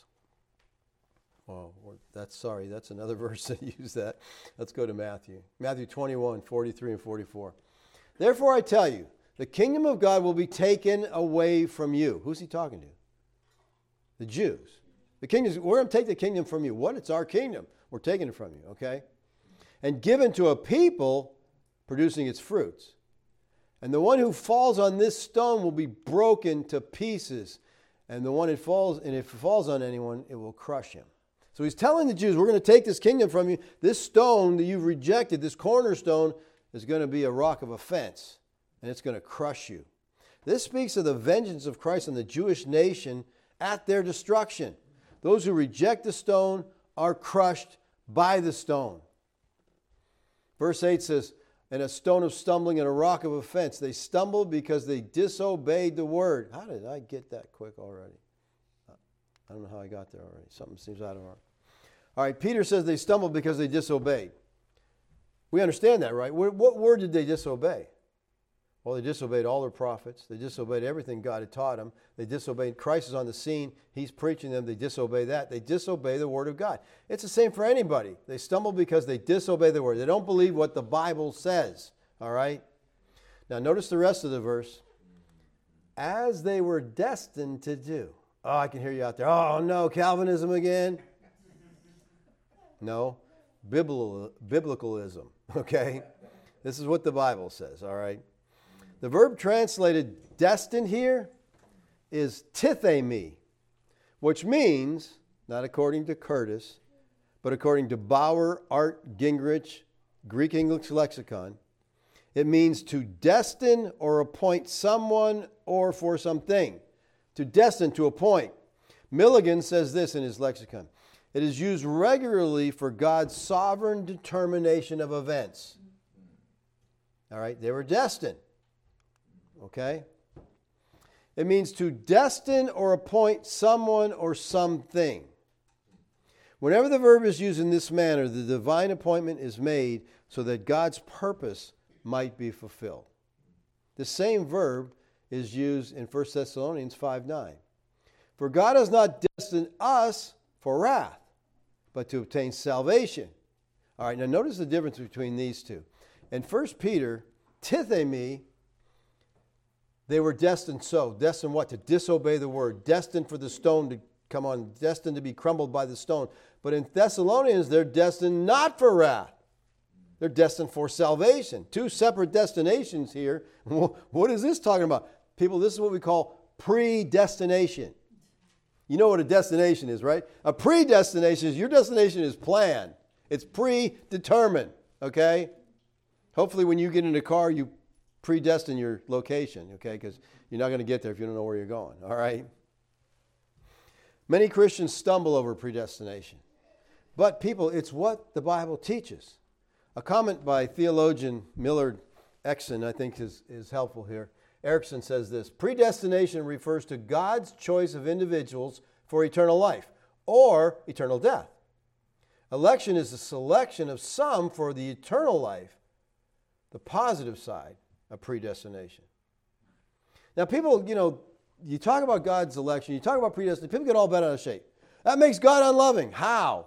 Oh, that's another verse that used that. Let's go to Matthew. Matthew 21:43 and 44. Therefore I tell you, the kingdom of God will be taken away from you. Who's he talking to? The Jews. We're going to take the kingdom from you. What? It's our kingdom. We're taking it from you, okay? And given to a people producing its fruits. And the one who falls on this stone will be broken to pieces. And if it falls on anyone, it will crush him. So he's telling the Jews, we're going to take this kingdom from you. This stone that you've rejected, this cornerstone, is going to be a rock of offense. And it's going to crush you. This speaks of the vengeance of Christ on the Jewish nation at their destruction. Those who reject the stone are crushed by the stone. Verse 8 says, and a stone of stumbling and a rock of offense. They stumbled because they disobeyed the word. How did I get that quick already? I don't know how I got there already. Something seems out of order. All right, Peter says they stumbled because they disobeyed. We understand that, right? What word did they disobey? Well, they disobeyed all their prophets. They disobeyed everything God had taught them. They disobeyed. Christ is on the scene. He's preaching them. They disobey that. They disobey the word of God. It's the same for anybody. They stumble because they disobey the word. They don't believe what the Bible says. All right? Now, notice the rest of the verse. As they were destined to do. Oh, I can hear you out there. Oh, no, Calvinism again? No. Biblicalism. Okay? This is what the Bible says. All right? The verb translated destined here is tithemi, which means, not according to Curtis, but according to Bauer, Art, Gingrich, Greek English Lexicon, it means to destine or appoint someone or for something. To destine, to appoint. Milligan says this in his lexicon. It is used regularly for God's sovereign determination of events. All right, they were destined. Okay? It means to destine or appoint someone or something. Whenever the verb is used in this manner, the divine appointment is made so that God's purpose might be fulfilled. The same verb is used in 1 Thessalonians 5:9. For God has not destined us for wrath, but to obtain salvation. All right, now notice the difference between these two. In 1 Peter, tithemi, they were destined so. Destined what? To disobey the word. Destined for the stone to come on. Destined to be crumbled by the stone. But in Thessalonians, they're destined not for wrath. They're destined for salvation. Two separate destinations here. What is this talking about? People, this is what we call predestination. You know what a destination is, right? A predestination is your destination is planned. It's predetermined, okay? Hopefully when you get in a car, you predestine your location, okay? Because you're not going to get there if you don't know where you're going, all right? Many Christians stumble over predestination. But people, it's what the Bible teaches. A comment by theologian Millard Erickson, I think, is helpful here. Erickson says this: predestination refers to God's choice of individuals for eternal life or eternal death. Election is the selection of some for the eternal life, the positive side of predestination. Now, people, you talk about God's election, you talk about predestination, people get all bent out of shape. That makes God unloving. How?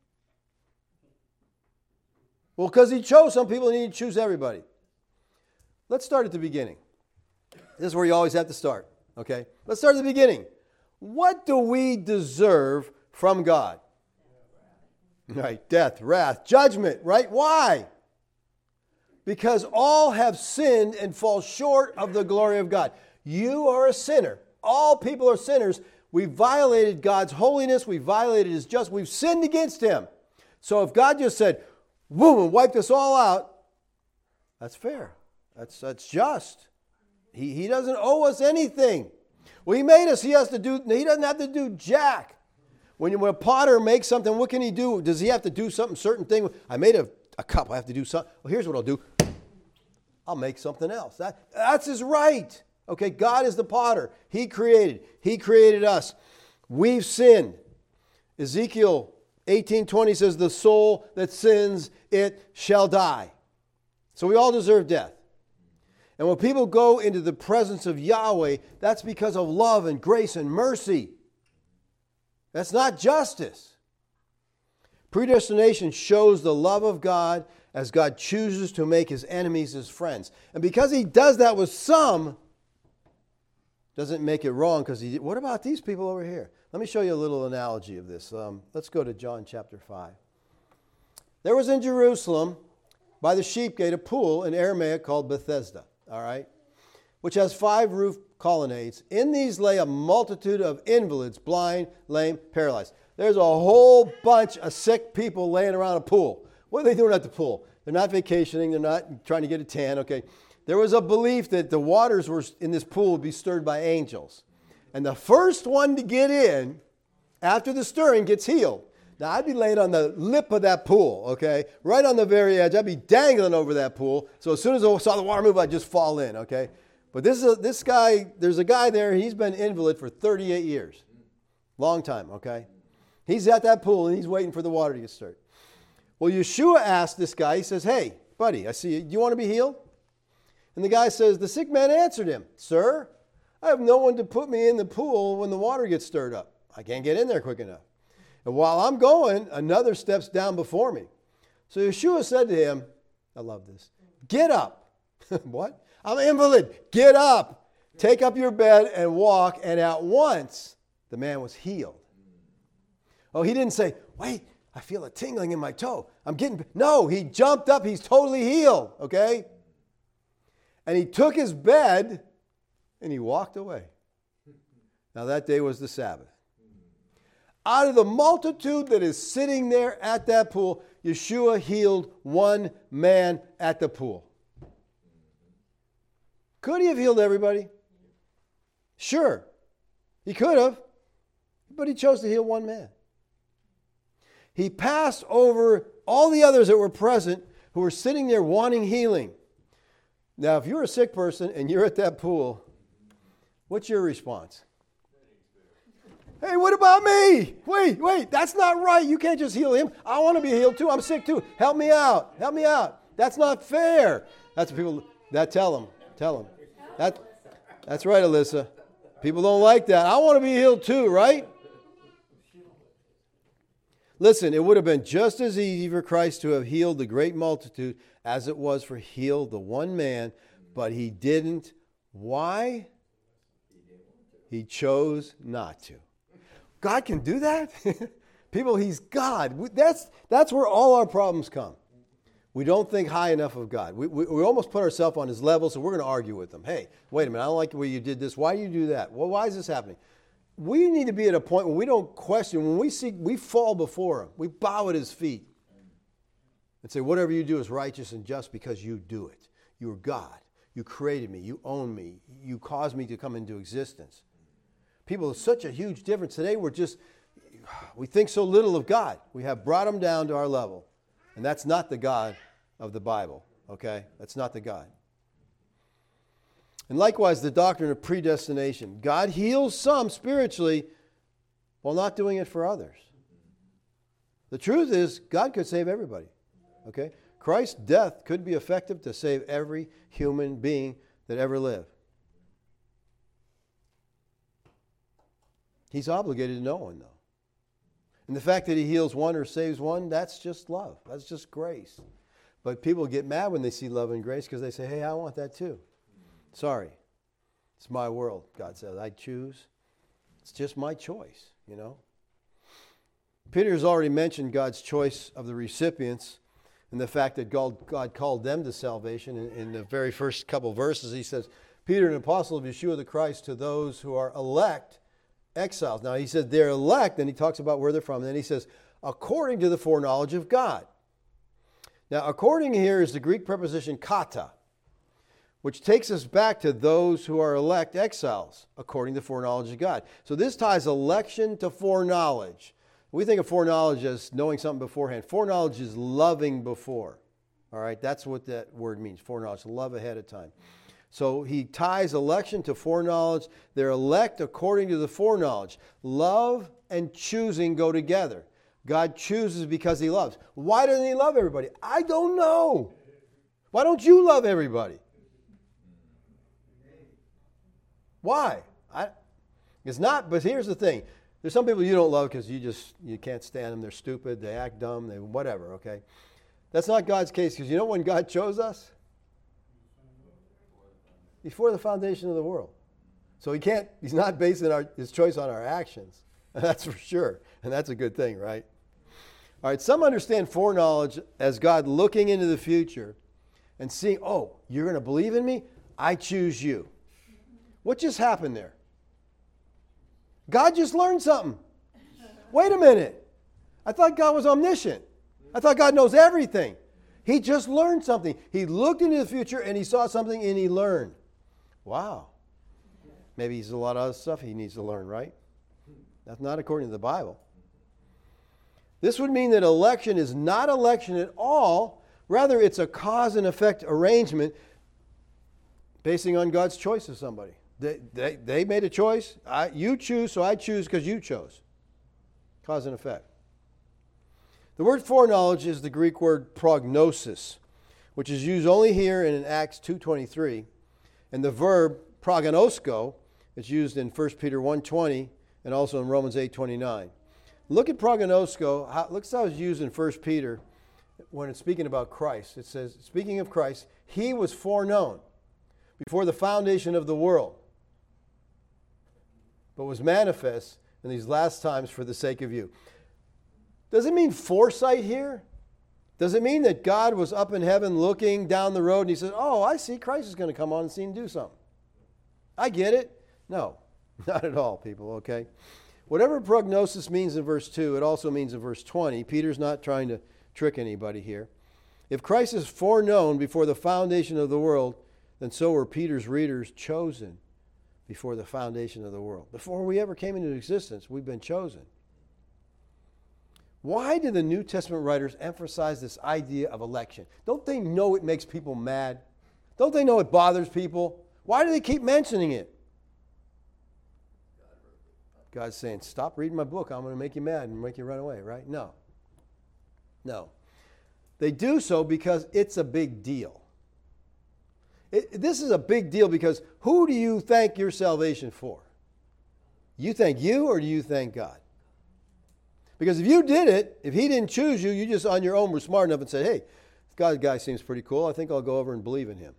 Well, because he chose some people and he didn't choose everybody. Let's start at the beginning. This is where you always have to start, okay? Let's start at the beginning. What do we deserve from God? Right, death, wrath, judgment, right? Why? Because all have sinned and fall short of the glory of God. You are a sinner. All people are sinners. We violated God's holiness. We violated His justice. We've sinned against Him. So if God just said, boom, and wiped us all out, that's fair. That's just. He doesn't owe us anything. Well, He made us. He doesn't have to do jack. When a potter makes something, what can he do? Does he have to do something, certain thing? I made a cup. I have to do something. Well, here's what I'll do. I'll make something else. That's his right. Okay, God is the potter. He created us. We've sinned. Ezekiel 18:20 says, the soul that sins, it shall die. So we all deserve death. And when people go into the presence of Yahweh, that's because of love and grace and mercy. That's not justice. Predestination shows the love of God as God chooses to make His enemies His friends. And because He does that with some, doesn't make it wrong. Because what about these people over here? Let me show you a little analogy of this. Let's go to John chapter 5. There was in Jerusalem, by the sheep gate, a pool in Aramaic called Bethesda, all right, which has 5 roof colonnades. In these lay a multitude of invalids, blind, lame, paralyzed. There's a whole bunch of sick people laying around a pool. What are they doing at the pool? They're not vacationing. They're not trying to get a tan. Okay. There was a belief that the waters were in this pool would be stirred by angels. And the first one to get in after the stirring gets healed. Now, I'd be laying on the lip of that pool, okay? Right on the very edge. I'd be dangling over that pool. So as soon as I saw the water move, I'd just fall in, okay? But this guy, there's a guy there, he's been invalid for 38 years. Long time, okay? He's at that pool and he's waiting for the water to get stirred. Well, Yeshua asked this guy, he says, hey, buddy, I see you. Do you want to be healed? And the guy says, the sick man answered him, sir, I have no one to put me in the pool when the water gets stirred up. I can't get in there quick enough. And while I'm going, another steps down before me. So Yeshua said to him, I love this, get up. What? I'm an invalid. Get up. Take up your bed and walk. And at once, the man was healed. Oh, he didn't say, wait, I feel a tingling in my toe. No, he jumped up. He's totally healed. Okay? And he took his bed and he walked away. Now that day was the Sabbath. Out of the multitude that is sitting there at that pool, Yeshua healed one man at the pool. Could he have healed everybody? Sure, he could have, but he chose to heal one man. He passed over all the others that were present who were sitting there wanting healing. Now, if you're a sick person and you're at that pool, what's your response? Hey, what about me? Wait, that's not right. You can't just heal him. I want to be healed too. I'm sick too. Help me out. That's not fair. That's what people that tell them. That's right, Alyssa. People don't like that. I want to be healed too, right? Listen, it would have been just as easy for Christ to have healed the great multitude as it was for heal the one man, but he didn't. Why? He chose not to. God can do that? People, he's God. That's where all our problems come. We don't think high enough of God. We almost put ourselves on his level, so we're going to argue with him. Hey, wait a minute, I don't like the way you did this. Why do you do that? Well, why is this happening? We need to be at a point where we don't question. When we fall before him. We bow at his feet and say, whatever you do is righteous and just because you do it. You are God. You created me. You own me. You caused me to come into existence. People, it's such a huge difference. Today we think so little of God. We have brought him down to our level. And that's not the God of the Bible, okay? That's not the God. And likewise, the doctrine of predestination. God heals some spiritually while not doing it for others. The truth is, God could save everybody, okay? Christ's death could be effective to save every human being that ever lived. He's obligated to no one, though. And the fact that he heals one or saves one, that's just love. That's just grace. But people get mad when they see love and grace because they say, hey, I want that too. Sorry. It's my world, God says. I choose. It's just my choice, you know. Peter has already mentioned God's choice of the recipients and the fact that God called them to salvation. In the very first couple verses, he says, Peter, an apostle of Yeshua the Christ, to those who are elect, exiles. Now he said they're elect, and he talks about where they're from. And then he says, according to the foreknowledge of God. Now, according here is the Greek preposition kata, which takes us back to those who are elect exiles, according to the foreknowledge of God. So this ties election to foreknowledge. We think of foreknowledge as knowing something beforehand. Foreknowledge is loving before. All right, that's what that word means, foreknowledge, love ahead of time. So he ties election to foreknowledge. They're elect according to the foreknowledge. Love and choosing go together. God chooses because he loves. Why doesn't he love everybody? I don't know. Why don't you love everybody? Why? It's not, but here's the thing. There's some people you don't love because you can't stand them. They're stupid. They act dumb. They whatever, okay? That's not God's case because you know when God chose us? Before the foundation of the world. So he's not basing his choice on our actions. That's for sure. And that's a good thing, right? All right, some understand foreknowledge as God looking into the future and seeing, oh, you're going to believe in me? I choose you. What just happened there? God just learned something. Wait a minute. I thought God was omniscient. I thought God knows everything. He just learned something. He looked into the future and he saw something and he learned. Wow. Maybe he's a lot of other stuff he needs to learn, right? That's not according to the Bible. This would mean that election is not election at all. Rather, it's a cause and effect arrangement basing on God's choice of somebody. They made a choice. You choose, so I choose because you chose. Cause and effect. The word foreknowledge is the Greek word prognosis, which is used only here and in Acts 2:23. And the verb prognosko is used in 1 Peter 1:20 and also in Romans 8:29. Look at prognosko. Look how it's used in 1 Peter when it's speaking about Christ. It says, speaking of Christ, he was foreknown before the foundation of the world, but was manifest in these last times for the sake of you. Does it mean foresight here? Does it mean that God was up in heaven looking down the road and he said, oh, I see Christ is going to come on the scene and do something? I get it. No, not at all, people, okay? Whatever prognosis means in verse 2, it also means in verse 20. Peter's not trying to trick anybody here. If Christ is foreknown before the foundation of the world, then so were Peter's readers chosen before the foundation of the world. Before we ever came into existence, we've been chosen. Why do the New Testament writers emphasize this idea of election? Don't they know it makes people mad? Don't they know it bothers people? Why do they keep mentioning it? God's saying, stop reading my book. I'm going to make you mad and make you run away, right? No. No. They do so because it's a big deal. This is a big deal because who do you thank your salvation for? You thank you or do you thank God? Because if you did it, if he didn't choose you, you just on your own were smart enough and said, hey, this guy seems pretty cool. I think I'll go over and believe in him.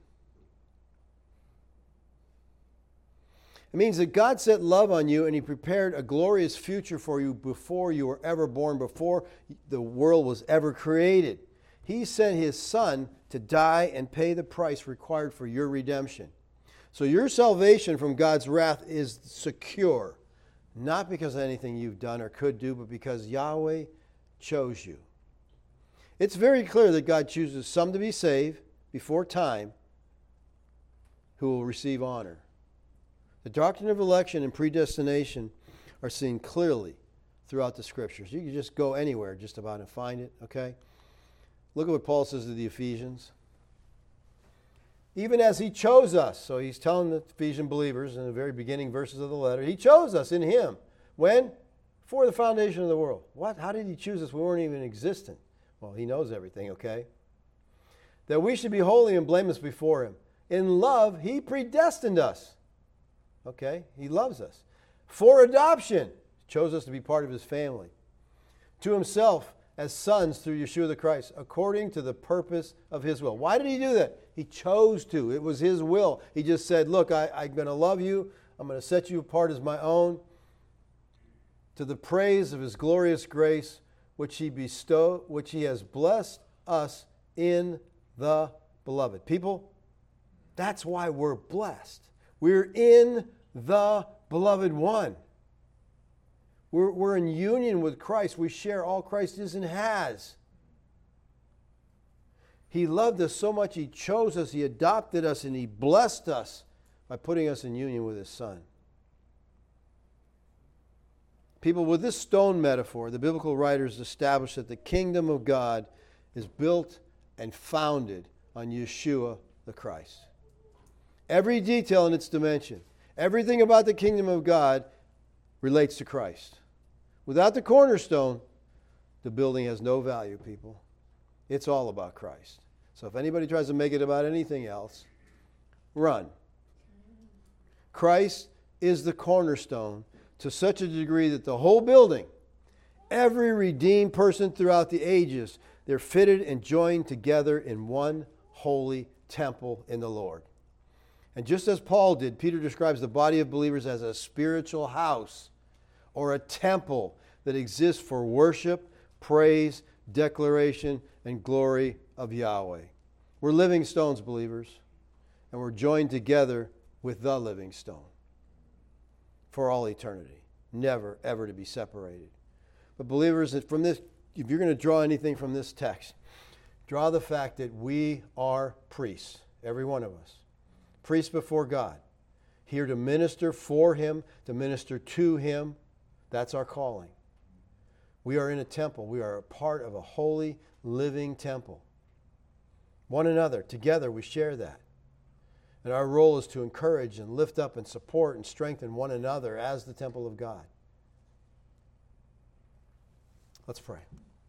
It means that God set love on you and he prepared a glorious future for you before you were ever born, before the world was ever created. He sent his Son to die and pay the price required for your redemption. So your salvation from God's wrath is secure, not because of anything you've done or could do, but because Yahweh chose you. It's very clear that God chooses some to be saved before time who will receive honor. The doctrine of election and predestination are seen clearly throughout the Scriptures. You can just go anywhere just about and find it, okay? Look at what Paul says to the Ephesians. Even as he chose us, so he's telling the Ephesian believers in the very beginning verses of the letter, he chose us in him. When? Before the foundation of the world. What? How did he choose us? We weren't even existent. Well, he knows everything, okay? That we should be holy and blameless before him. In love, he predestined us. Okay? He loves us. For adoption. He chose us to be part of his family. To himself as sons through Yeshua the Christ, according to the purpose of his will. Why did he do that? He chose to. It was his will. He just said, look, I'm going to love you. I'm going to set you apart as my own. To the praise of his glorious grace, which he has blessed us in the beloved. People, that's why we're blessed. We're in the beloved one. We're in union with Christ. We share all Christ is and has. He loved us so much, he chose us, he adopted us, and he blessed us by putting us in union with his Son. People, with this stone metaphor, the biblical writers establish that the kingdom of God is built and founded on Yeshua the Christ. Every detail in its dimension, everything about the kingdom of God relates to Christ. Without the cornerstone, the building has no value, people. It's all about Christ. So if anybody tries to make it about anything else, run. Christ is the cornerstone to such a degree that the whole building, every redeemed person throughout the ages, they're fitted and joined together in one holy temple in the Lord. And just as Paul did, Peter describes the body of believers as a spiritual house or a temple that exists for worship, praise, declaration, and glory of Yahweh. We're living stones, believers, and we're joined together with the living stone for all eternity, never, ever to be separated. But believers, from this, if you're going to draw anything from this text, draw the fact that we are priests, every one of us. Priests before God, here to minister for him, to minister to him. That's our calling. We are in a temple. We are a part of a holy, living temple. One another, together we share that. And our role is to encourage and lift up and support and strengthen one another as the temple of God. Let's pray.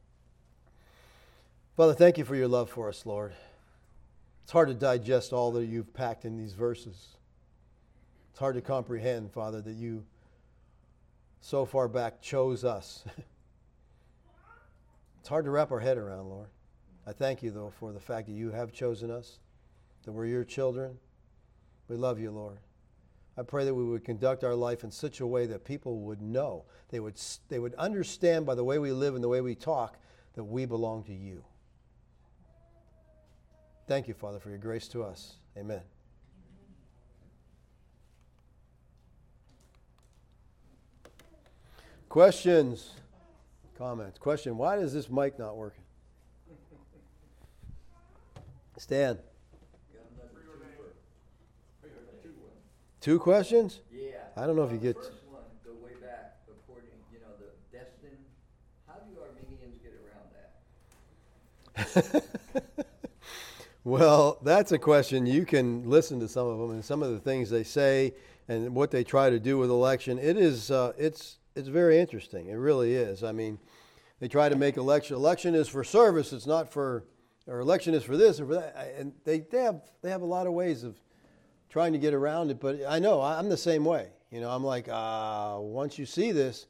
Father, thank you for your love for us, Lord. It's hard to digest all that you've packed in these verses. It's hard to comprehend, Father, that you so far back chose us. It's hard to wrap our head around, Lord. I thank you, though, for the fact that you have chosen us, that we're your children. We love you, Lord. I pray that we would conduct our life in such a way that people would know. They would understand by the way we live and the way we talk that we belong to you. Thank you, Father, for your grace to us. Amen. Questions? Comments? Question, why is this mic not working? Stan? Two questions? Yeah. I don't know if you get... First one, go way back, according, the destined. How do Armenians get around that? Well, that's a question. You can listen to some of them and some of the things they say and what they try to do with election. It's It's very interesting. It really is. I mean, they try to make election is for service. It's not for, or election is for this or for that. And they have a lot of ways of trying to get around it. But I know I'm the same way. You know, I'm like, once you see this,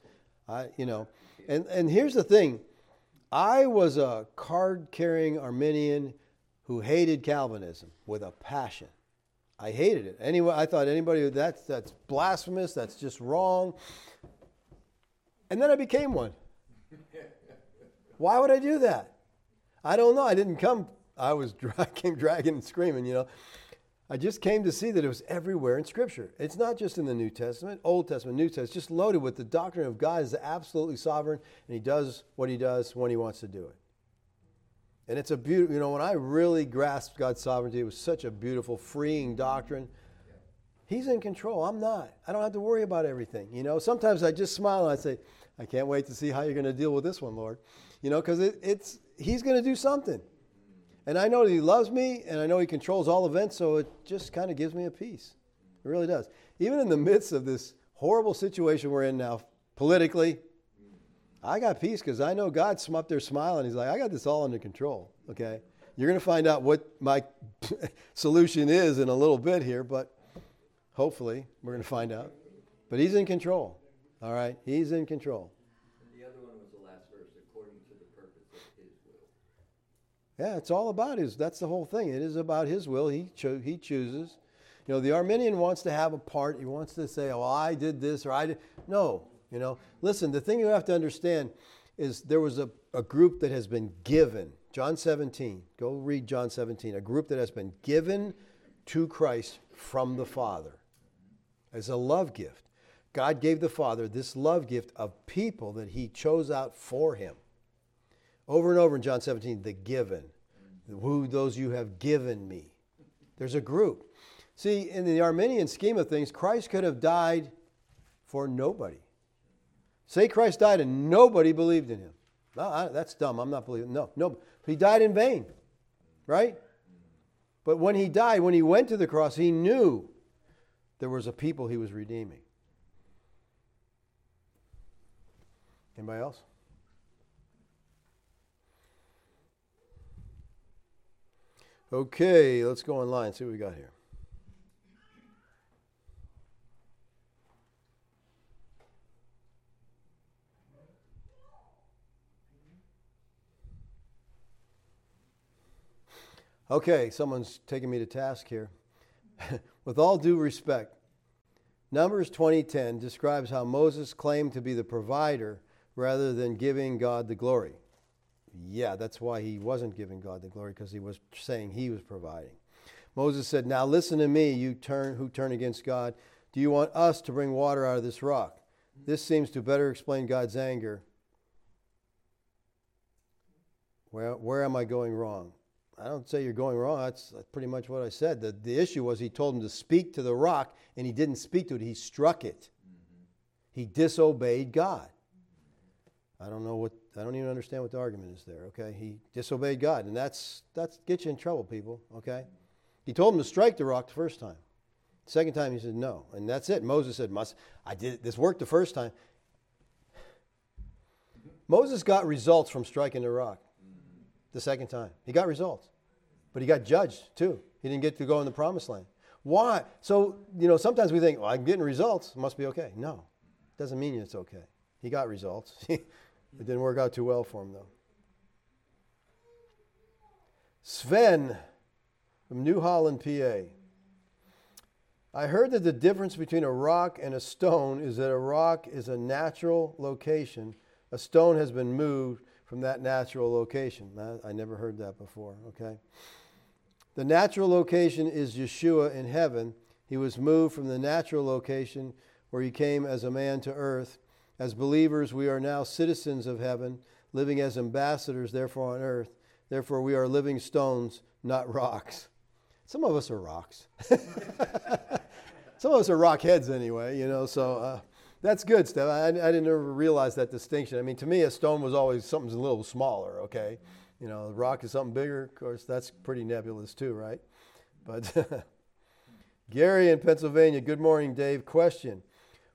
and here's the thing. I was a card-carrying Arminian who hated Calvinism with a passion. I hated it. Anyway, I thought anybody that's blasphemous, that's just wrong. And then I became one. Why would I do that? I don't know. I didn't come. I came dragging and screaming, you know. I just came to see that it was everywhere in Scripture. It's not just in the New Testament, Old Testament, New Testament. It's just loaded with the doctrine of God is absolutely sovereign, and He does what He does when He wants to do it. And it's a beautiful, you know, when I really grasped God's sovereignty, it was such a beautiful, freeing doctrine. He's in control. I'm not. I don't have to worry about everything. You know, sometimes I just smile and I say, I can't wait to see how you're going to deal with this one, Lord. You know, because He's going to do something. And I know that He loves me, and I know He controls all events, so it just kind of gives me a peace. It really does. Even in the midst of this horrible situation we're in now, politically, I got peace because I know God's up there smiling. He's like, I got this all under control, okay? You're going to find out what my solution is in a little bit here, but hopefully we're going to find out. But He's in control, all right? He's in control. And the other one was the last verse, according to the purpose of His will. Yeah, it's all about that's the whole thing. It is about His will. He chooses. You know, the Arminian wants to have a part. He wants to say, oh, I did this or I did. No. You know, listen, the thing you have to understand is there was a group that has been given. John 17, go read John 17. A group that has been given to Christ from the Father as a love gift. God gave the Father this love gift of people that He chose out for Him. Over and over in John 17, the given. Who those you have given me. There's a group. See, in the Arminian scheme of things, Christ could have died for nobody. Say Christ died and nobody believed in Him. No, that's dumb. I'm not believing. No. He died in vain, right? But when He died, when He went to the cross, He knew there was a people He was redeeming. Anybody else? Okay, let's go online and see what we got here. Okay, someone's taking me to task here. With all due respect, Numbers 20:10 describes how Moses claimed to be the provider rather than giving God the glory. Yeah, that's why he wasn't giving God the glory, because he was saying he was providing. Moses said, now listen to me, you who turn against God. Do you want us to bring water out of this rock? This seems to better explain God's anger. Where am I going wrong? I don't say you're going wrong. That's pretty much what I said. The issue was he told him to speak to the rock, and he didn't speak to it. He struck it. He disobeyed God. I don't even understand what the argument is there, okay? He disobeyed God, and that's gets you in trouble, people, okay? He told him to strike the rock the first time. The second time he said no, and that's it. Moses said, I did this worked the first time. Moses got results from striking the rock the second time. He got results. But he got judged too. He didn't get to go in the promised land. Why? So, sometimes we think, well, I'm getting results. It must be okay. No, it doesn't mean it's okay. He got results. It didn't work out too well for him, though. Sven from New Holland, PA. I heard that the difference between a rock and a stone is that a rock is a natural location. A stone has been moved from that natural location. I never heard that before, okay? The natural location is Yeshua in heaven. He was moved from the natural location where he came as a man to earth. As believers, we are now citizens of heaven, living as ambassadors, therefore, on earth. Therefore, we are living stones, not rocks. Some of us are rocks. Some of us are rock heads anyway, so that's good stuff. I didn't ever realize that distinction. I mean, to me, a stone was always something a little smaller, okay? A rock is something bigger. Of course, that's pretty nebulous too, right? But Gary in Pennsylvania, good morning, Dave. Question.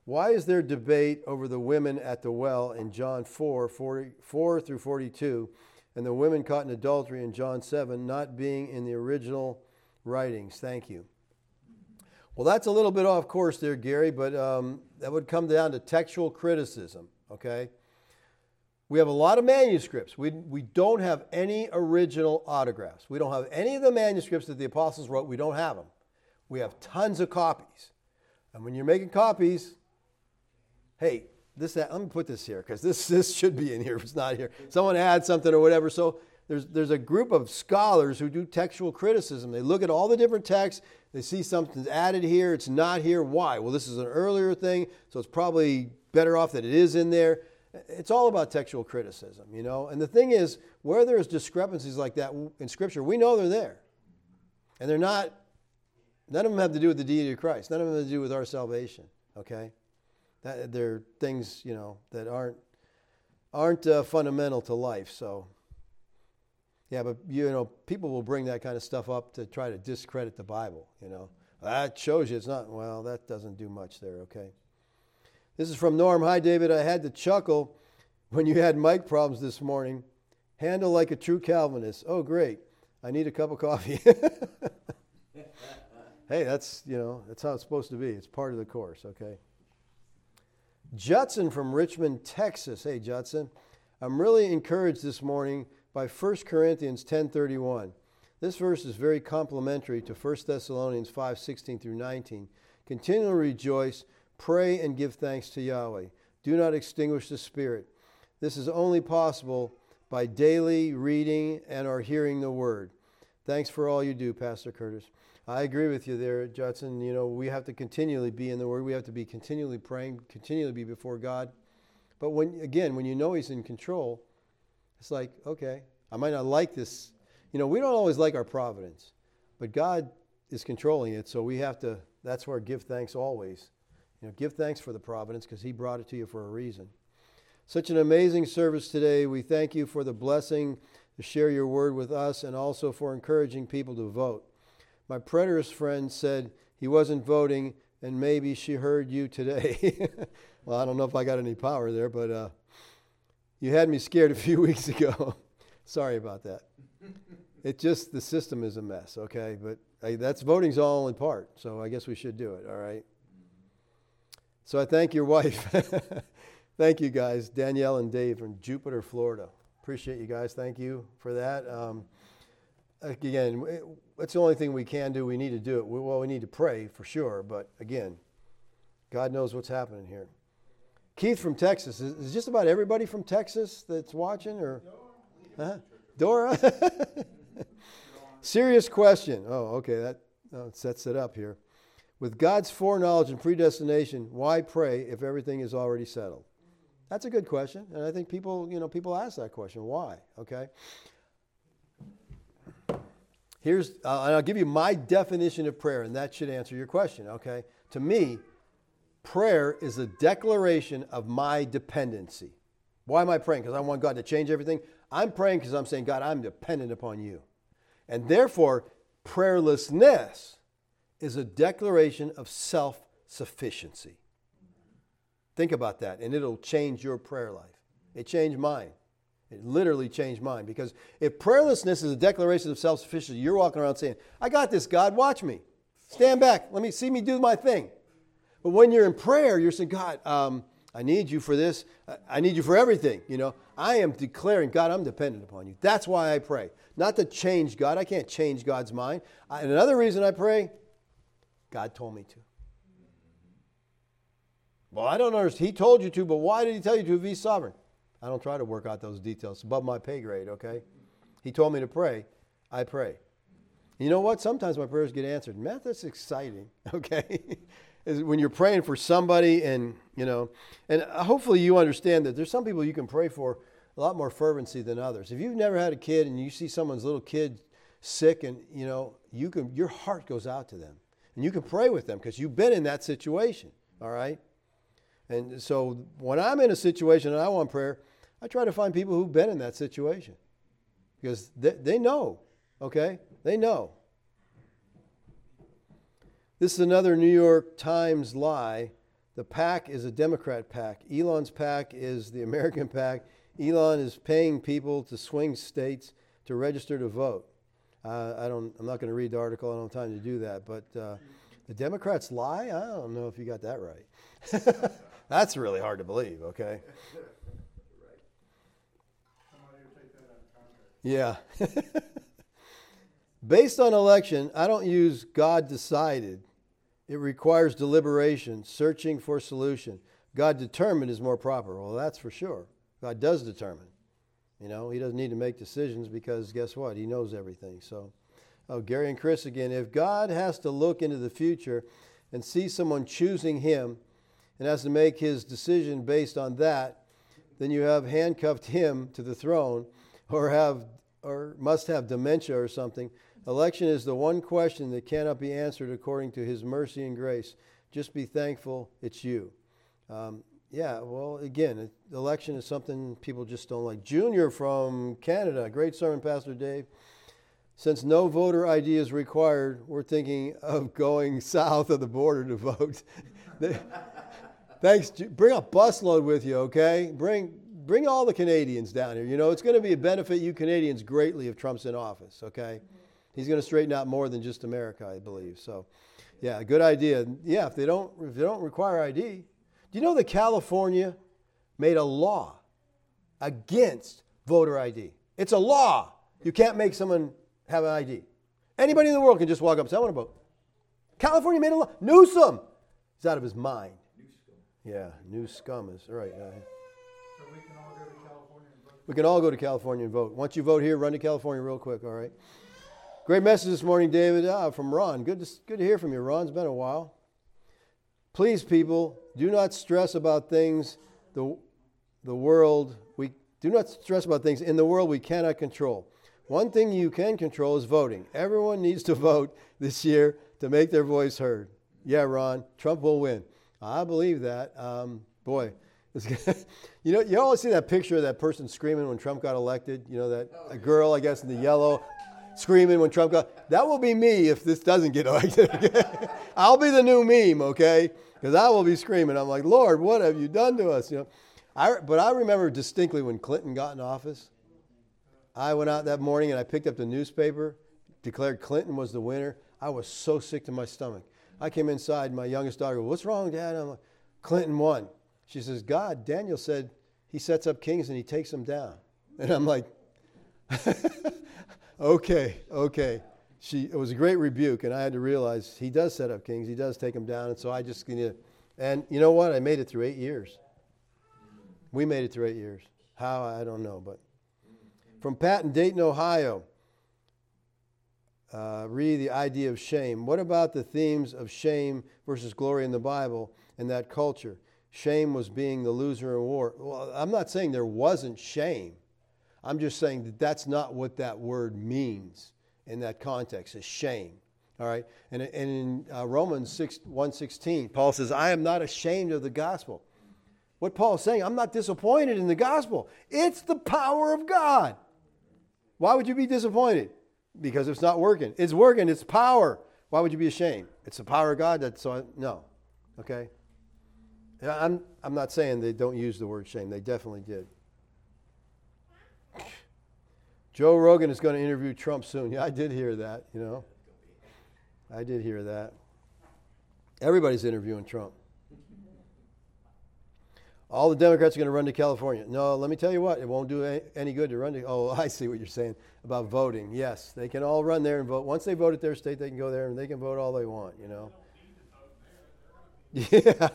Why is there debate over the women at the well in John 4 through 42, and the women caught in adultery in John 7 not being in the original writings? Thank you. Well, that's a little bit off course there, Gary, but that would come down to textual criticism, okay? We have a lot of manuscripts. We don't have any original autographs. We don't have any of the manuscripts that the apostles wrote. We don't have them. We have tons of copies. And when you're making copies, hey, let me put this here, because this should be in here if it's not here. Someone adds something or whatever. So there's a group of scholars who do textual criticism. They look at all the different texts. They see something's added here. It's not here. Why? Well, this is an earlier thing, so it's probably better off that it is in there. It's all about textual criticism, you know. And the thing is, where there's discrepancies like that in Scripture, we know they're there. And they're not, none of them have to do with the deity of Christ. None of them have to do with our salvation, okay? They're things, you know, that aren't fundamental to life. So, yeah, but, you know, people will bring that kind of stuff up to try to discredit the Bible, you know. That shows you it's not, well, that doesn't do much there, okay? This is from Norm. Hi, David. I had to chuckle when you had mic problems this morning. Handle like a true Calvinist. Oh, great. I need a cup of coffee. Hey, that's how it's supposed to be. It's part of the course, okay? Judson from Richmond, Texas. Hey, Judson. I'm really encouraged this morning by 1 Corinthians 10:31. This verse is very complementary to 1 Thessalonians 5:16 through 19. Continually rejoice. Pray and give thanks to Yahweh. Do not extinguish the Spirit. This is only possible by daily reading and or hearing the Word. Thanks for all you do, Pastor Curtis. I agree with you there, Judson. You know, we have to continually be in the Word. We have to be continually praying, continually be before God. But when you know He's in control, it's like, okay, I might not like this. You know, we don't always like our providence, but God is controlling it, so we have to, that's where give thanks always. You know, give thanks for the providence because He brought it to you for a reason. Such an amazing service today. We thank you for the blessing to share your word with us and also for encouraging people to vote. My preterist friend said he wasn't voting and maybe she heard you today. Well, I don't know if I got any power there, but you had me scared a few weeks ago. Sorry about that. It just, the system is a mess, okay? But that's voting's all in part, so I guess we should do it, all right? So I thank your wife. Thank you, guys, Danielle and Dave from Jupiter, Florida. Appreciate you guys. Thank you for that. Again, that's the only thing we can do. We need to do it. Well, we need to pray for sure, but again, God knows what's happening here. Keith from Texas. Is just about everybody from Texas that's watching? Or Dora? Serious question. Oh, okay. That sets it up here. With God's foreknowledge and predestination, why pray if everything is already settled? That's a good question, and I think people ask that question. Why? Okay. And I'll give you my definition of prayer, and that should answer your question. Okay. To me, prayer is a declaration of my dependency. Why am I praying? Because I want God to change everything. I'm praying because I'm saying, God, I'm dependent upon you, and therefore, prayerlessness is a declaration of self-sufficiency. Think about that, and it'll change your prayer life. It changed mine. It literally changed mine, because if prayerlessness is a declaration of self-sufficiency, you're walking around saying, I got this, God, watch me. Stand back. Let me see me do my thing. But when you're in prayer, you're saying, God, I need you for this. I need you for everything. You know, I am declaring, God, I'm dependent upon you. That's why I pray. Not to change God. I can't change God's mind. And another reason I pray, God told me to. Well, I don't understand. He told you to, but why did He tell you to if He's sovereign? I don't try to work out those details. It's above my pay grade, okay? He told me to pray. I pray. You know what? Sometimes my prayers get answered. Man, that's exciting, okay? Is when you're praying for somebody and hopefully you understand that there's some people you can pray for a lot more fervency than others. If you've never had a kid and you see someone's little kid sick and, your heart goes out to them. And you can pray with them because you've been in that situation, all right? And so when I'm in a situation and I want prayer, I try to find people who've been in that situation because they know, okay? They know. This is another New York Times lie The PAC is a Democrat PAC. Elon's PAC is the American PAC. Elon is paying people to swing states to register to vote. I'm not going to read the article. I don't have time to do that. But the Democrats lie? I don't know if you got that right. That's really hard to believe, okay? Yeah. Based on election, I don't use God decided. It requires deliberation, searching for solution. God determined is more proper. Well, that's for sure. God does determine. You know, he doesn't need to make decisions because guess what? He knows everything. So, Gary and Chris again. If God has to look into the future and see someone choosing him and has to make his decision based on that, then you have handcuffed him to the throne or must have dementia or something. Election is the one question that cannot be answered according to his mercy and grace. Just be thankful it's you. Yeah, well, again, election is something people just don't like. Junior from Canada, great sermon, Pastor Dave. Since no voter ID is required, we're thinking of going south of the border to vote. Thanks. Bring a busload with you, okay? Bring all the Canadians down here. You know, it's going to be a benefit you Canadians greatly if Trump's in office, okay? He's going to straighten out more than just America, I believe. So, yeah, good idea. Yeah, if they don't require ID. Do you know that California made a law against voter ID? It's a law. You can't make someone have an ID. Anybody in the world can just walk up and say, I want to vote. California made a law. Newsom is out of his mind. Yeah, new scum is right. So we can all go to California and vote? We can all go to California and vote. Once you vote here, run to California real quick, all right? Great message this morning, David, from Ron. Good to hear from you, Ron. It's been a while. Please, people, do not stress about things do not stress about things in the world we cannot control. One thing you can control is voting. Everyone needs to vote this year to make their voice heard. Yeah, Ron, Trump will win. I believe that. Boy, you know, you always see that picture of that person screaming when Trump got elected. You know, a girl, I guess, in the yellow, screaming when Trump got. That will be me if this doesn't get elected. I'll be the new meme, okay? Because I will be screaming. I'm like, Lord, what have you done to us? You know, but I remember distinctly when Clinton got in office. I went out that morning and I picked up the newspaper, declared Clinton was the winner. I was so sick to my stomach. I came inside, my youngest daughter goes, what's wrong, Dad? I'm like, Clinton won. She says, Daniel said he sets up kings and he takes them down. And I'm like, okay. It was a great rebuke, and I had to realize he does set up kings. He does take them down, and so I just and you know what? I made it through 8 years. We made it through 8 years. How? I don't know, but from Pat in Dayton, Ohio. Read the idea of shame. What about the themes of shame versus glory in the Bible and that culture? Shame was being the loser in war. Well, I'm not saying there wasn't shame. I'm just saying that that's not what that word means in that context, is shame. All right? And in Romans 1:16, Paul says, I am not ashamed of the gospel. What Paul is saying, I'm not disappointed in the gospel. It's the power of God. Why would you be disappointed? Because it's not working. It's working. It's power. Why would you be ashamed? It's the power of God. No. Okay? I'm not saying they don't use the word shame. They definitely did. Joe Rogan is going to interview Trump soon. Yeah, I did hear that, you know. I did hear that. Everybody's interviewing Trump. All the Democrats are going to run to California. No, let me tell you what. It won't do any good to run to. Oh, I see what you're saying about voting. Yes, they can all run there and vote. Once they vote at their state, they can go there and they can vote all they want, you know. Yeah.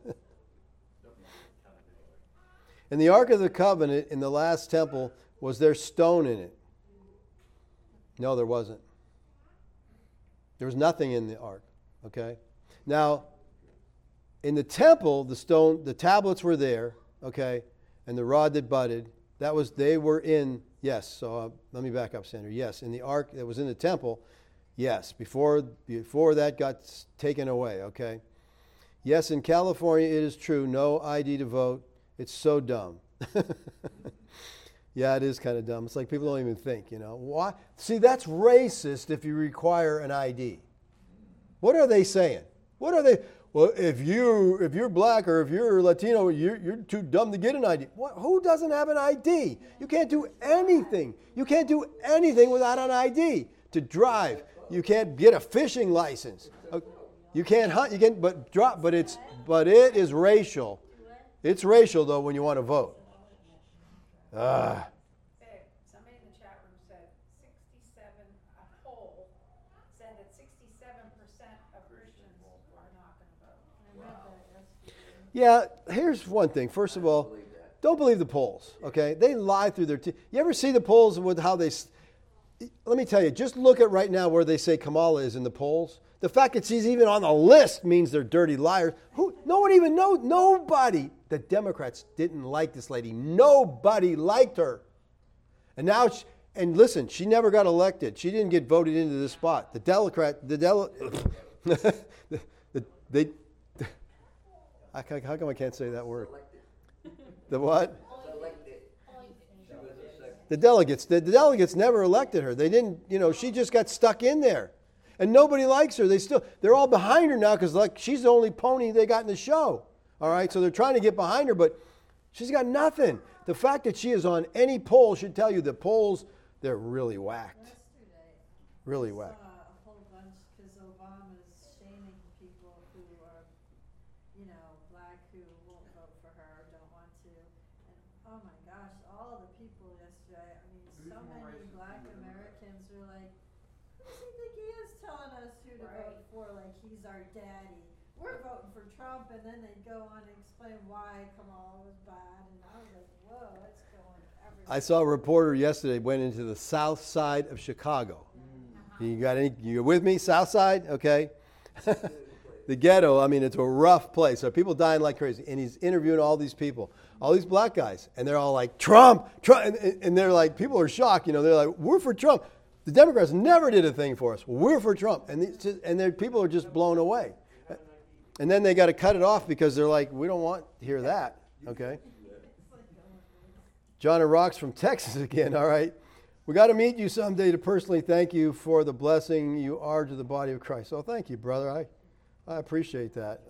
And the Ark of the Covenant in the last temple, was there stone in it? No, there wasn't. There was nothing in the ark. Okay? Now, in the temple, the tablets were there, okay, and the rod that budded, they were in, yes, so let me back up, Sandra. Yes, in the ark that was in the temple, yes, before that got taken away, okay. Yes, in California it is true, no ID to vote. It's so dumb. Yeah, it is kind of dumb. It's like people don't even think, you know. Why? See, that's racist if you require an ID. What are they saying? well, if you're black or if you're Latino, you're too dumb to get an ID. What? Who doesn't have an ID? You can't do anything. You can't do anything without an ID to drive. You can't get a fishing license. You can't hunt. You can, but it is racial. It's racial though when you want to vote. Somebody in the chat room said 67, a poll said that 67% of Christians are not going to vote. I read that yesterday. Yeah, here's one thing. First of all, don't believe the polls, okay? They lie through their teeth. You ever see the polls with how they... Let me tell you, just look at right now where they say Kamala is in the polls. The fact that she's even on the list means they're dirty liars. No one even knows. Nobody. The Democrats didn't like this lady. Nobody liked her. And now, listen, she never got elected. She didn't get voted into this spot. How come I can't say that word? The what? The delegates never elected her. They didn't, she just got stuck in there. And nobody likes her. They're all behind her now because she's the only pony they got in the show. All right, so they're trying to get behind her, but she's got nothing. The fact that she is on any poll should tell you the polls, they're really whacked. Really whacked. A whole bunch because Obama's shaming people who are, black who won't vote for her or don't want to. And oh my gosh, all the people yesterday, so many black Americans were like, who does he think he is telling us who to vote for? Like he's our daddy. We're voting for Trump, and then they go on and explain why Kamala was bad. And I was like, whoa, that's going everywhere. I saw a reporter yesterday went into the south side of Chicago. You with me? South side? Okay. The ghetto, it's a rough place. So people dying like crazy. And he's interviewing all these people, all these black guys. And they're all like, Trump. And they're like, people are shocked. They're like, we're for Trump. The Democrats never did a thing for us. We're for Trump. And people are just blown away. And then they got to cut it off because they're like, we don't want to hear that. Okay. John and Rocks from Texas again. All right. We got to meet you someday to personally thank you for the blessing you are to the body of Christ. Oh, thank you, brother. I appreciate that.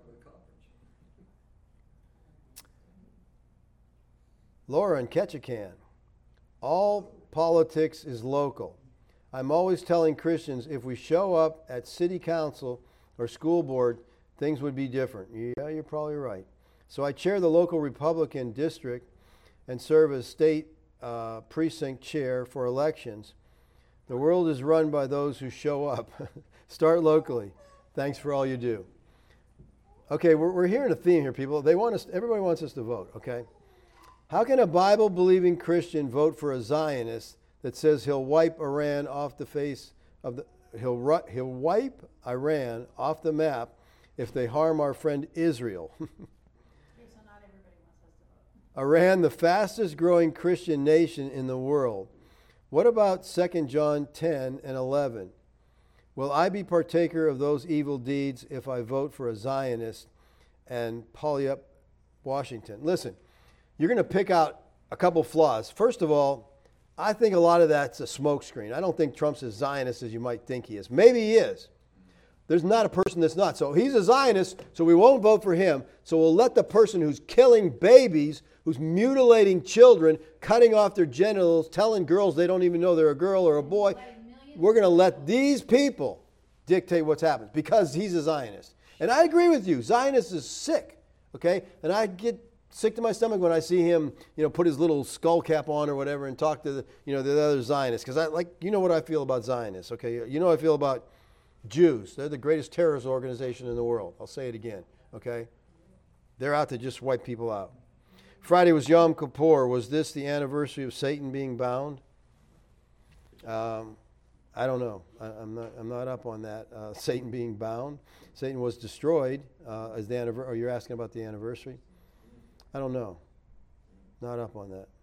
Laura in Ketchikan. All politics is local. I'm always telling Christians if we show up at city council or school board, things would be different. Yeah, you're probably right. So I chair the local Republican district and serve as state precinct chair for elections. The world is run by those who show up. Start locally. Thanks for all you do. Okay, we're hearing a theme here, people. Everybody wants us to vote, okay? How can a Bible-believing Christian vote for a Zionist that says he'll wipe Iran off the face of the... He'll wipe Iran off the map if they harm our friend Israel. Okay, so not everybody wants us to vote. Iran, the fastest growing Christian nation in the world. What about 2 John 10 and 11? Will I be partaker of those evil deeds if I vote for a Zionist and Puyallup, Washington? Listen, you're going to pick out a couple flaws. First of all, I think a lot of that's a smokescreen. I don't think Trump's as Zionist as you might think he is. Maybe he is. There's not a person that's not. So he's a Zionist, so we won't vote for him. So we'll let the person who's killing babies, who's mutilating children, cutting off their genitals, telling girls they don't even know they're a girl or a boy, we're going to let these people dictate what's happened because he's a Zionist. And I agree with you. Zionist is sick, okay? And I get sick to my stomach when I see him, put his little skull cap on or whatever and talk to the other Zionists. Because what I feel about Zionists, okay? I feel about Jews. They're the greatest terrorist organization in the world. I'll say it again, okay? They're out to just wipe people out. Friday was Yom Kippur. Was this the anniversary of Satan being bound? I don't know. I'm not up on that. Satan being bound. Satan was destroyed as the anniversary. Or you're asking about the anniversary? I don't know. Not up on that.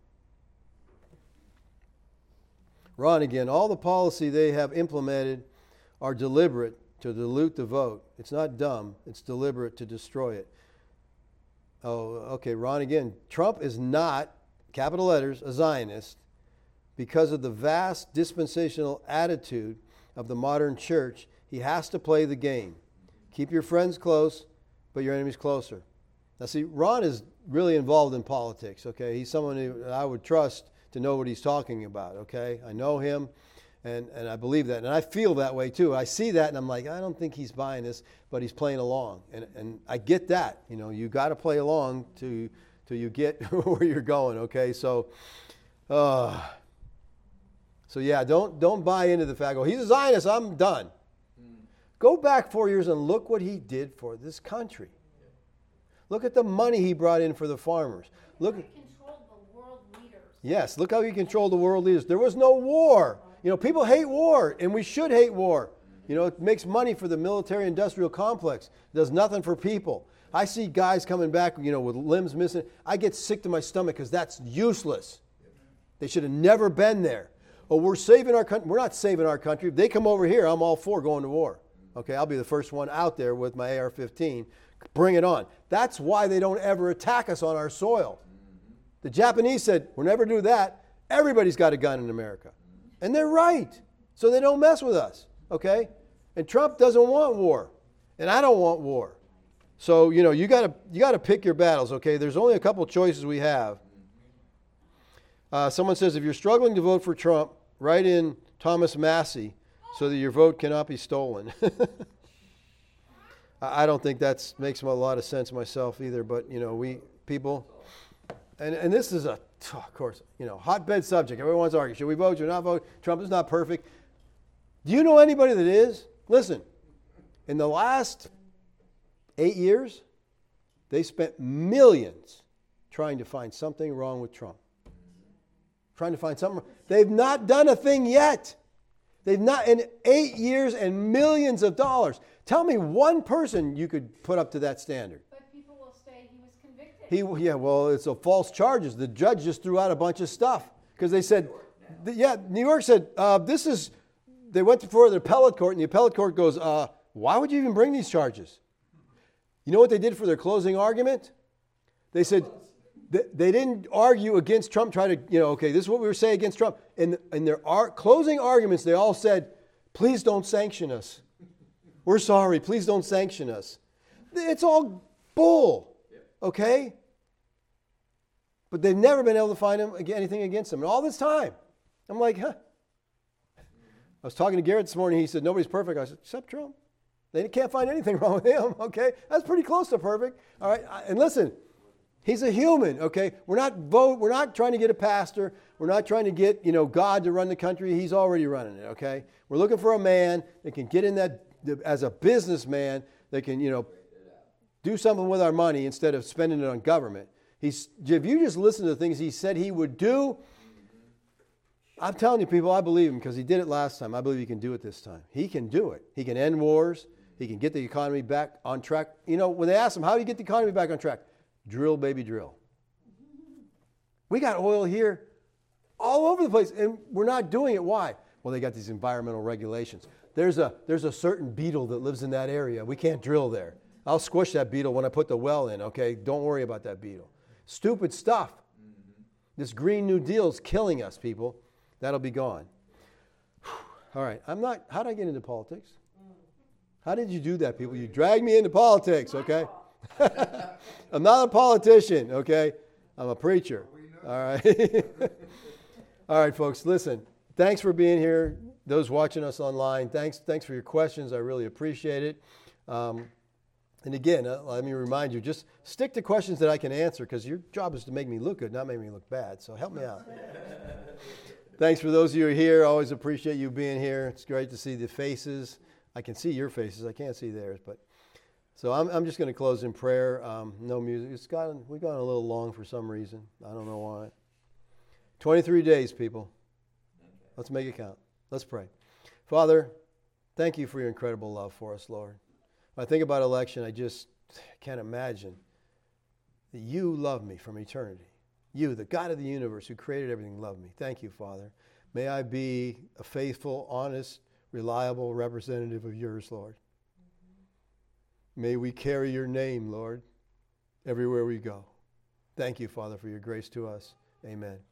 Ron again. All the policy they have implemented are deliberate to dilute the vote. It's not dumb. It's deliberate to destroy it. Oh, okay. Ron again. Trump is not, capital letters, a Zionist because of the vast dispensational attitude of the modern church. He has to play the game. Keep your friends close, but your enemy's closer. Now see, Ron is really involved in politics, okay? He's someone who I would trust to know what he's talking about, okay? I know him, and I believe that. And I feel that way too. I see that, and I'm like, I don't think he's buying this, but he's playing along. And I get that. You know, you got to play along till you get where you're going, okay? So yeah, don't buy into the fact, oh, he's a Zionist, I'm done. Go back 4 years and look what he did for this country. Look at the money he brought in for the farmers. Look, He controlled the world leaders. yes, look how he controlled the world leaders. There was no war. You know, people hate war, and we should hate war. You know, it makes money for the military-industrial complex. It does nothing for people. I see guys coming back, you know, with limbs missing. I get sick to my stomach because that's useless. They should have never been there. Oh, we're saving our country. We're not saving our country. If they come over here, I'm all for going to war. Okay, I'll be the first one out there with my AR-15. Bring it on. That's why they don't ever attack us on our soil. The Japanese said, we'll never do that. Everybody's got a gun in America. And they're right. So they don't mess with us. Okay? And Trump doesn't want war. And I don't want war. So, you know, you gotta pick your battles, okay? There's only a couple choices we have. Someone says, if you're struggling to vote for Trump, write in Thomas Massey so that your vote cannot be stolen. I don't think that makes a lot of sense myself either, but, you know, people, and this is of course, you know, hotbed subject. Everyone's arguing, should we vote, should we not vote? Trump is not perfect. Do you know anybody that is? Listen, in the last 8 years, they spent millions trying to find something wrong with Trump. Trying to find something. They've not done a thing yet. They've not, in 8 years and millions of dollars. Tell me one person you could put up to that standard. But people will say he was convicted. Yeah, well, it's a false charges. The judge just threw out a bunch of stuff because they said, New York said, they went before the appellate court, and the appellate court goes, why would you even bring these charges? You know what they did for their closing argument? They said, they didn't argue against Trump, try to, you know, okay, this is what we were saying against Trump. In their closing arguments, they all said, please don't sanction us. We're sorry, please don't sanction us. It's all bull, okay? But they've never been able to find anything against him. And all this time, I'm like, huh. I was talking to Garrett this morning. He said, nobody's perfect. I said, except Trump. They can't find anything wrong with him, okay? That's pretty close to perfect. All right, and listen, he's a human, okay? We're not trying to get a pastor. We're not trying to get, you know, God to run the country. He's already running it, okay? We're looking for a man that can get in that, as a businessman, that can, you know, do something with our money instead of spending it on government. If you just listen to the things he said he would do, I'm telling you, people, I believe him because he did it last time. I believe he can do it this time. He can do it. He can end wars. He can get the economy back on track. You know, when they ask him, how do you get the economy back on track? Drill, baby, drill. We got oil here all over the place, and we're not doing it. Why? Well, they got these environmental regulations. There's a certain beetle that lives in that area. We can't drill there. I'll squish that beetle when I put the well in, okay? Don't worry about that beetle. Stupid stuff. This Green New Deal is killing us, people. That'll be gone. All right. How did I get into politics? How did you do that, people? You dragged me into politics, okay? I'm not a politician, okay? I'm a preacher. All right. All right, folks, listen. Thanks for being here. Those watching us online, thanks for your questions. I really appreciate it. And again, let me remind you, just stick to questions that I can answer because your job is to make me look good, not make me look bad. So help me out. Thanks for those of you who are here. Always appreciate you being here. It's great to see the faces. I can see your faces. I can't see theirs. But so I'm just going to close in prayer. No music. We've gone a little long for some reason. I don't know why. 23 days, people. Let's make it count. Let's pray. Father, thank you for your incredible love for us, Lord. When I think about election, I just can't imagine that you love me from eternity. You, the God of the universe who created everything, love me. Thank you, Father. May I be a faithful, honest, reliable representative of yours, Lord. May we carry your name, Lord, everywhere we go. Thank you, Father, for your grace to us. Amen.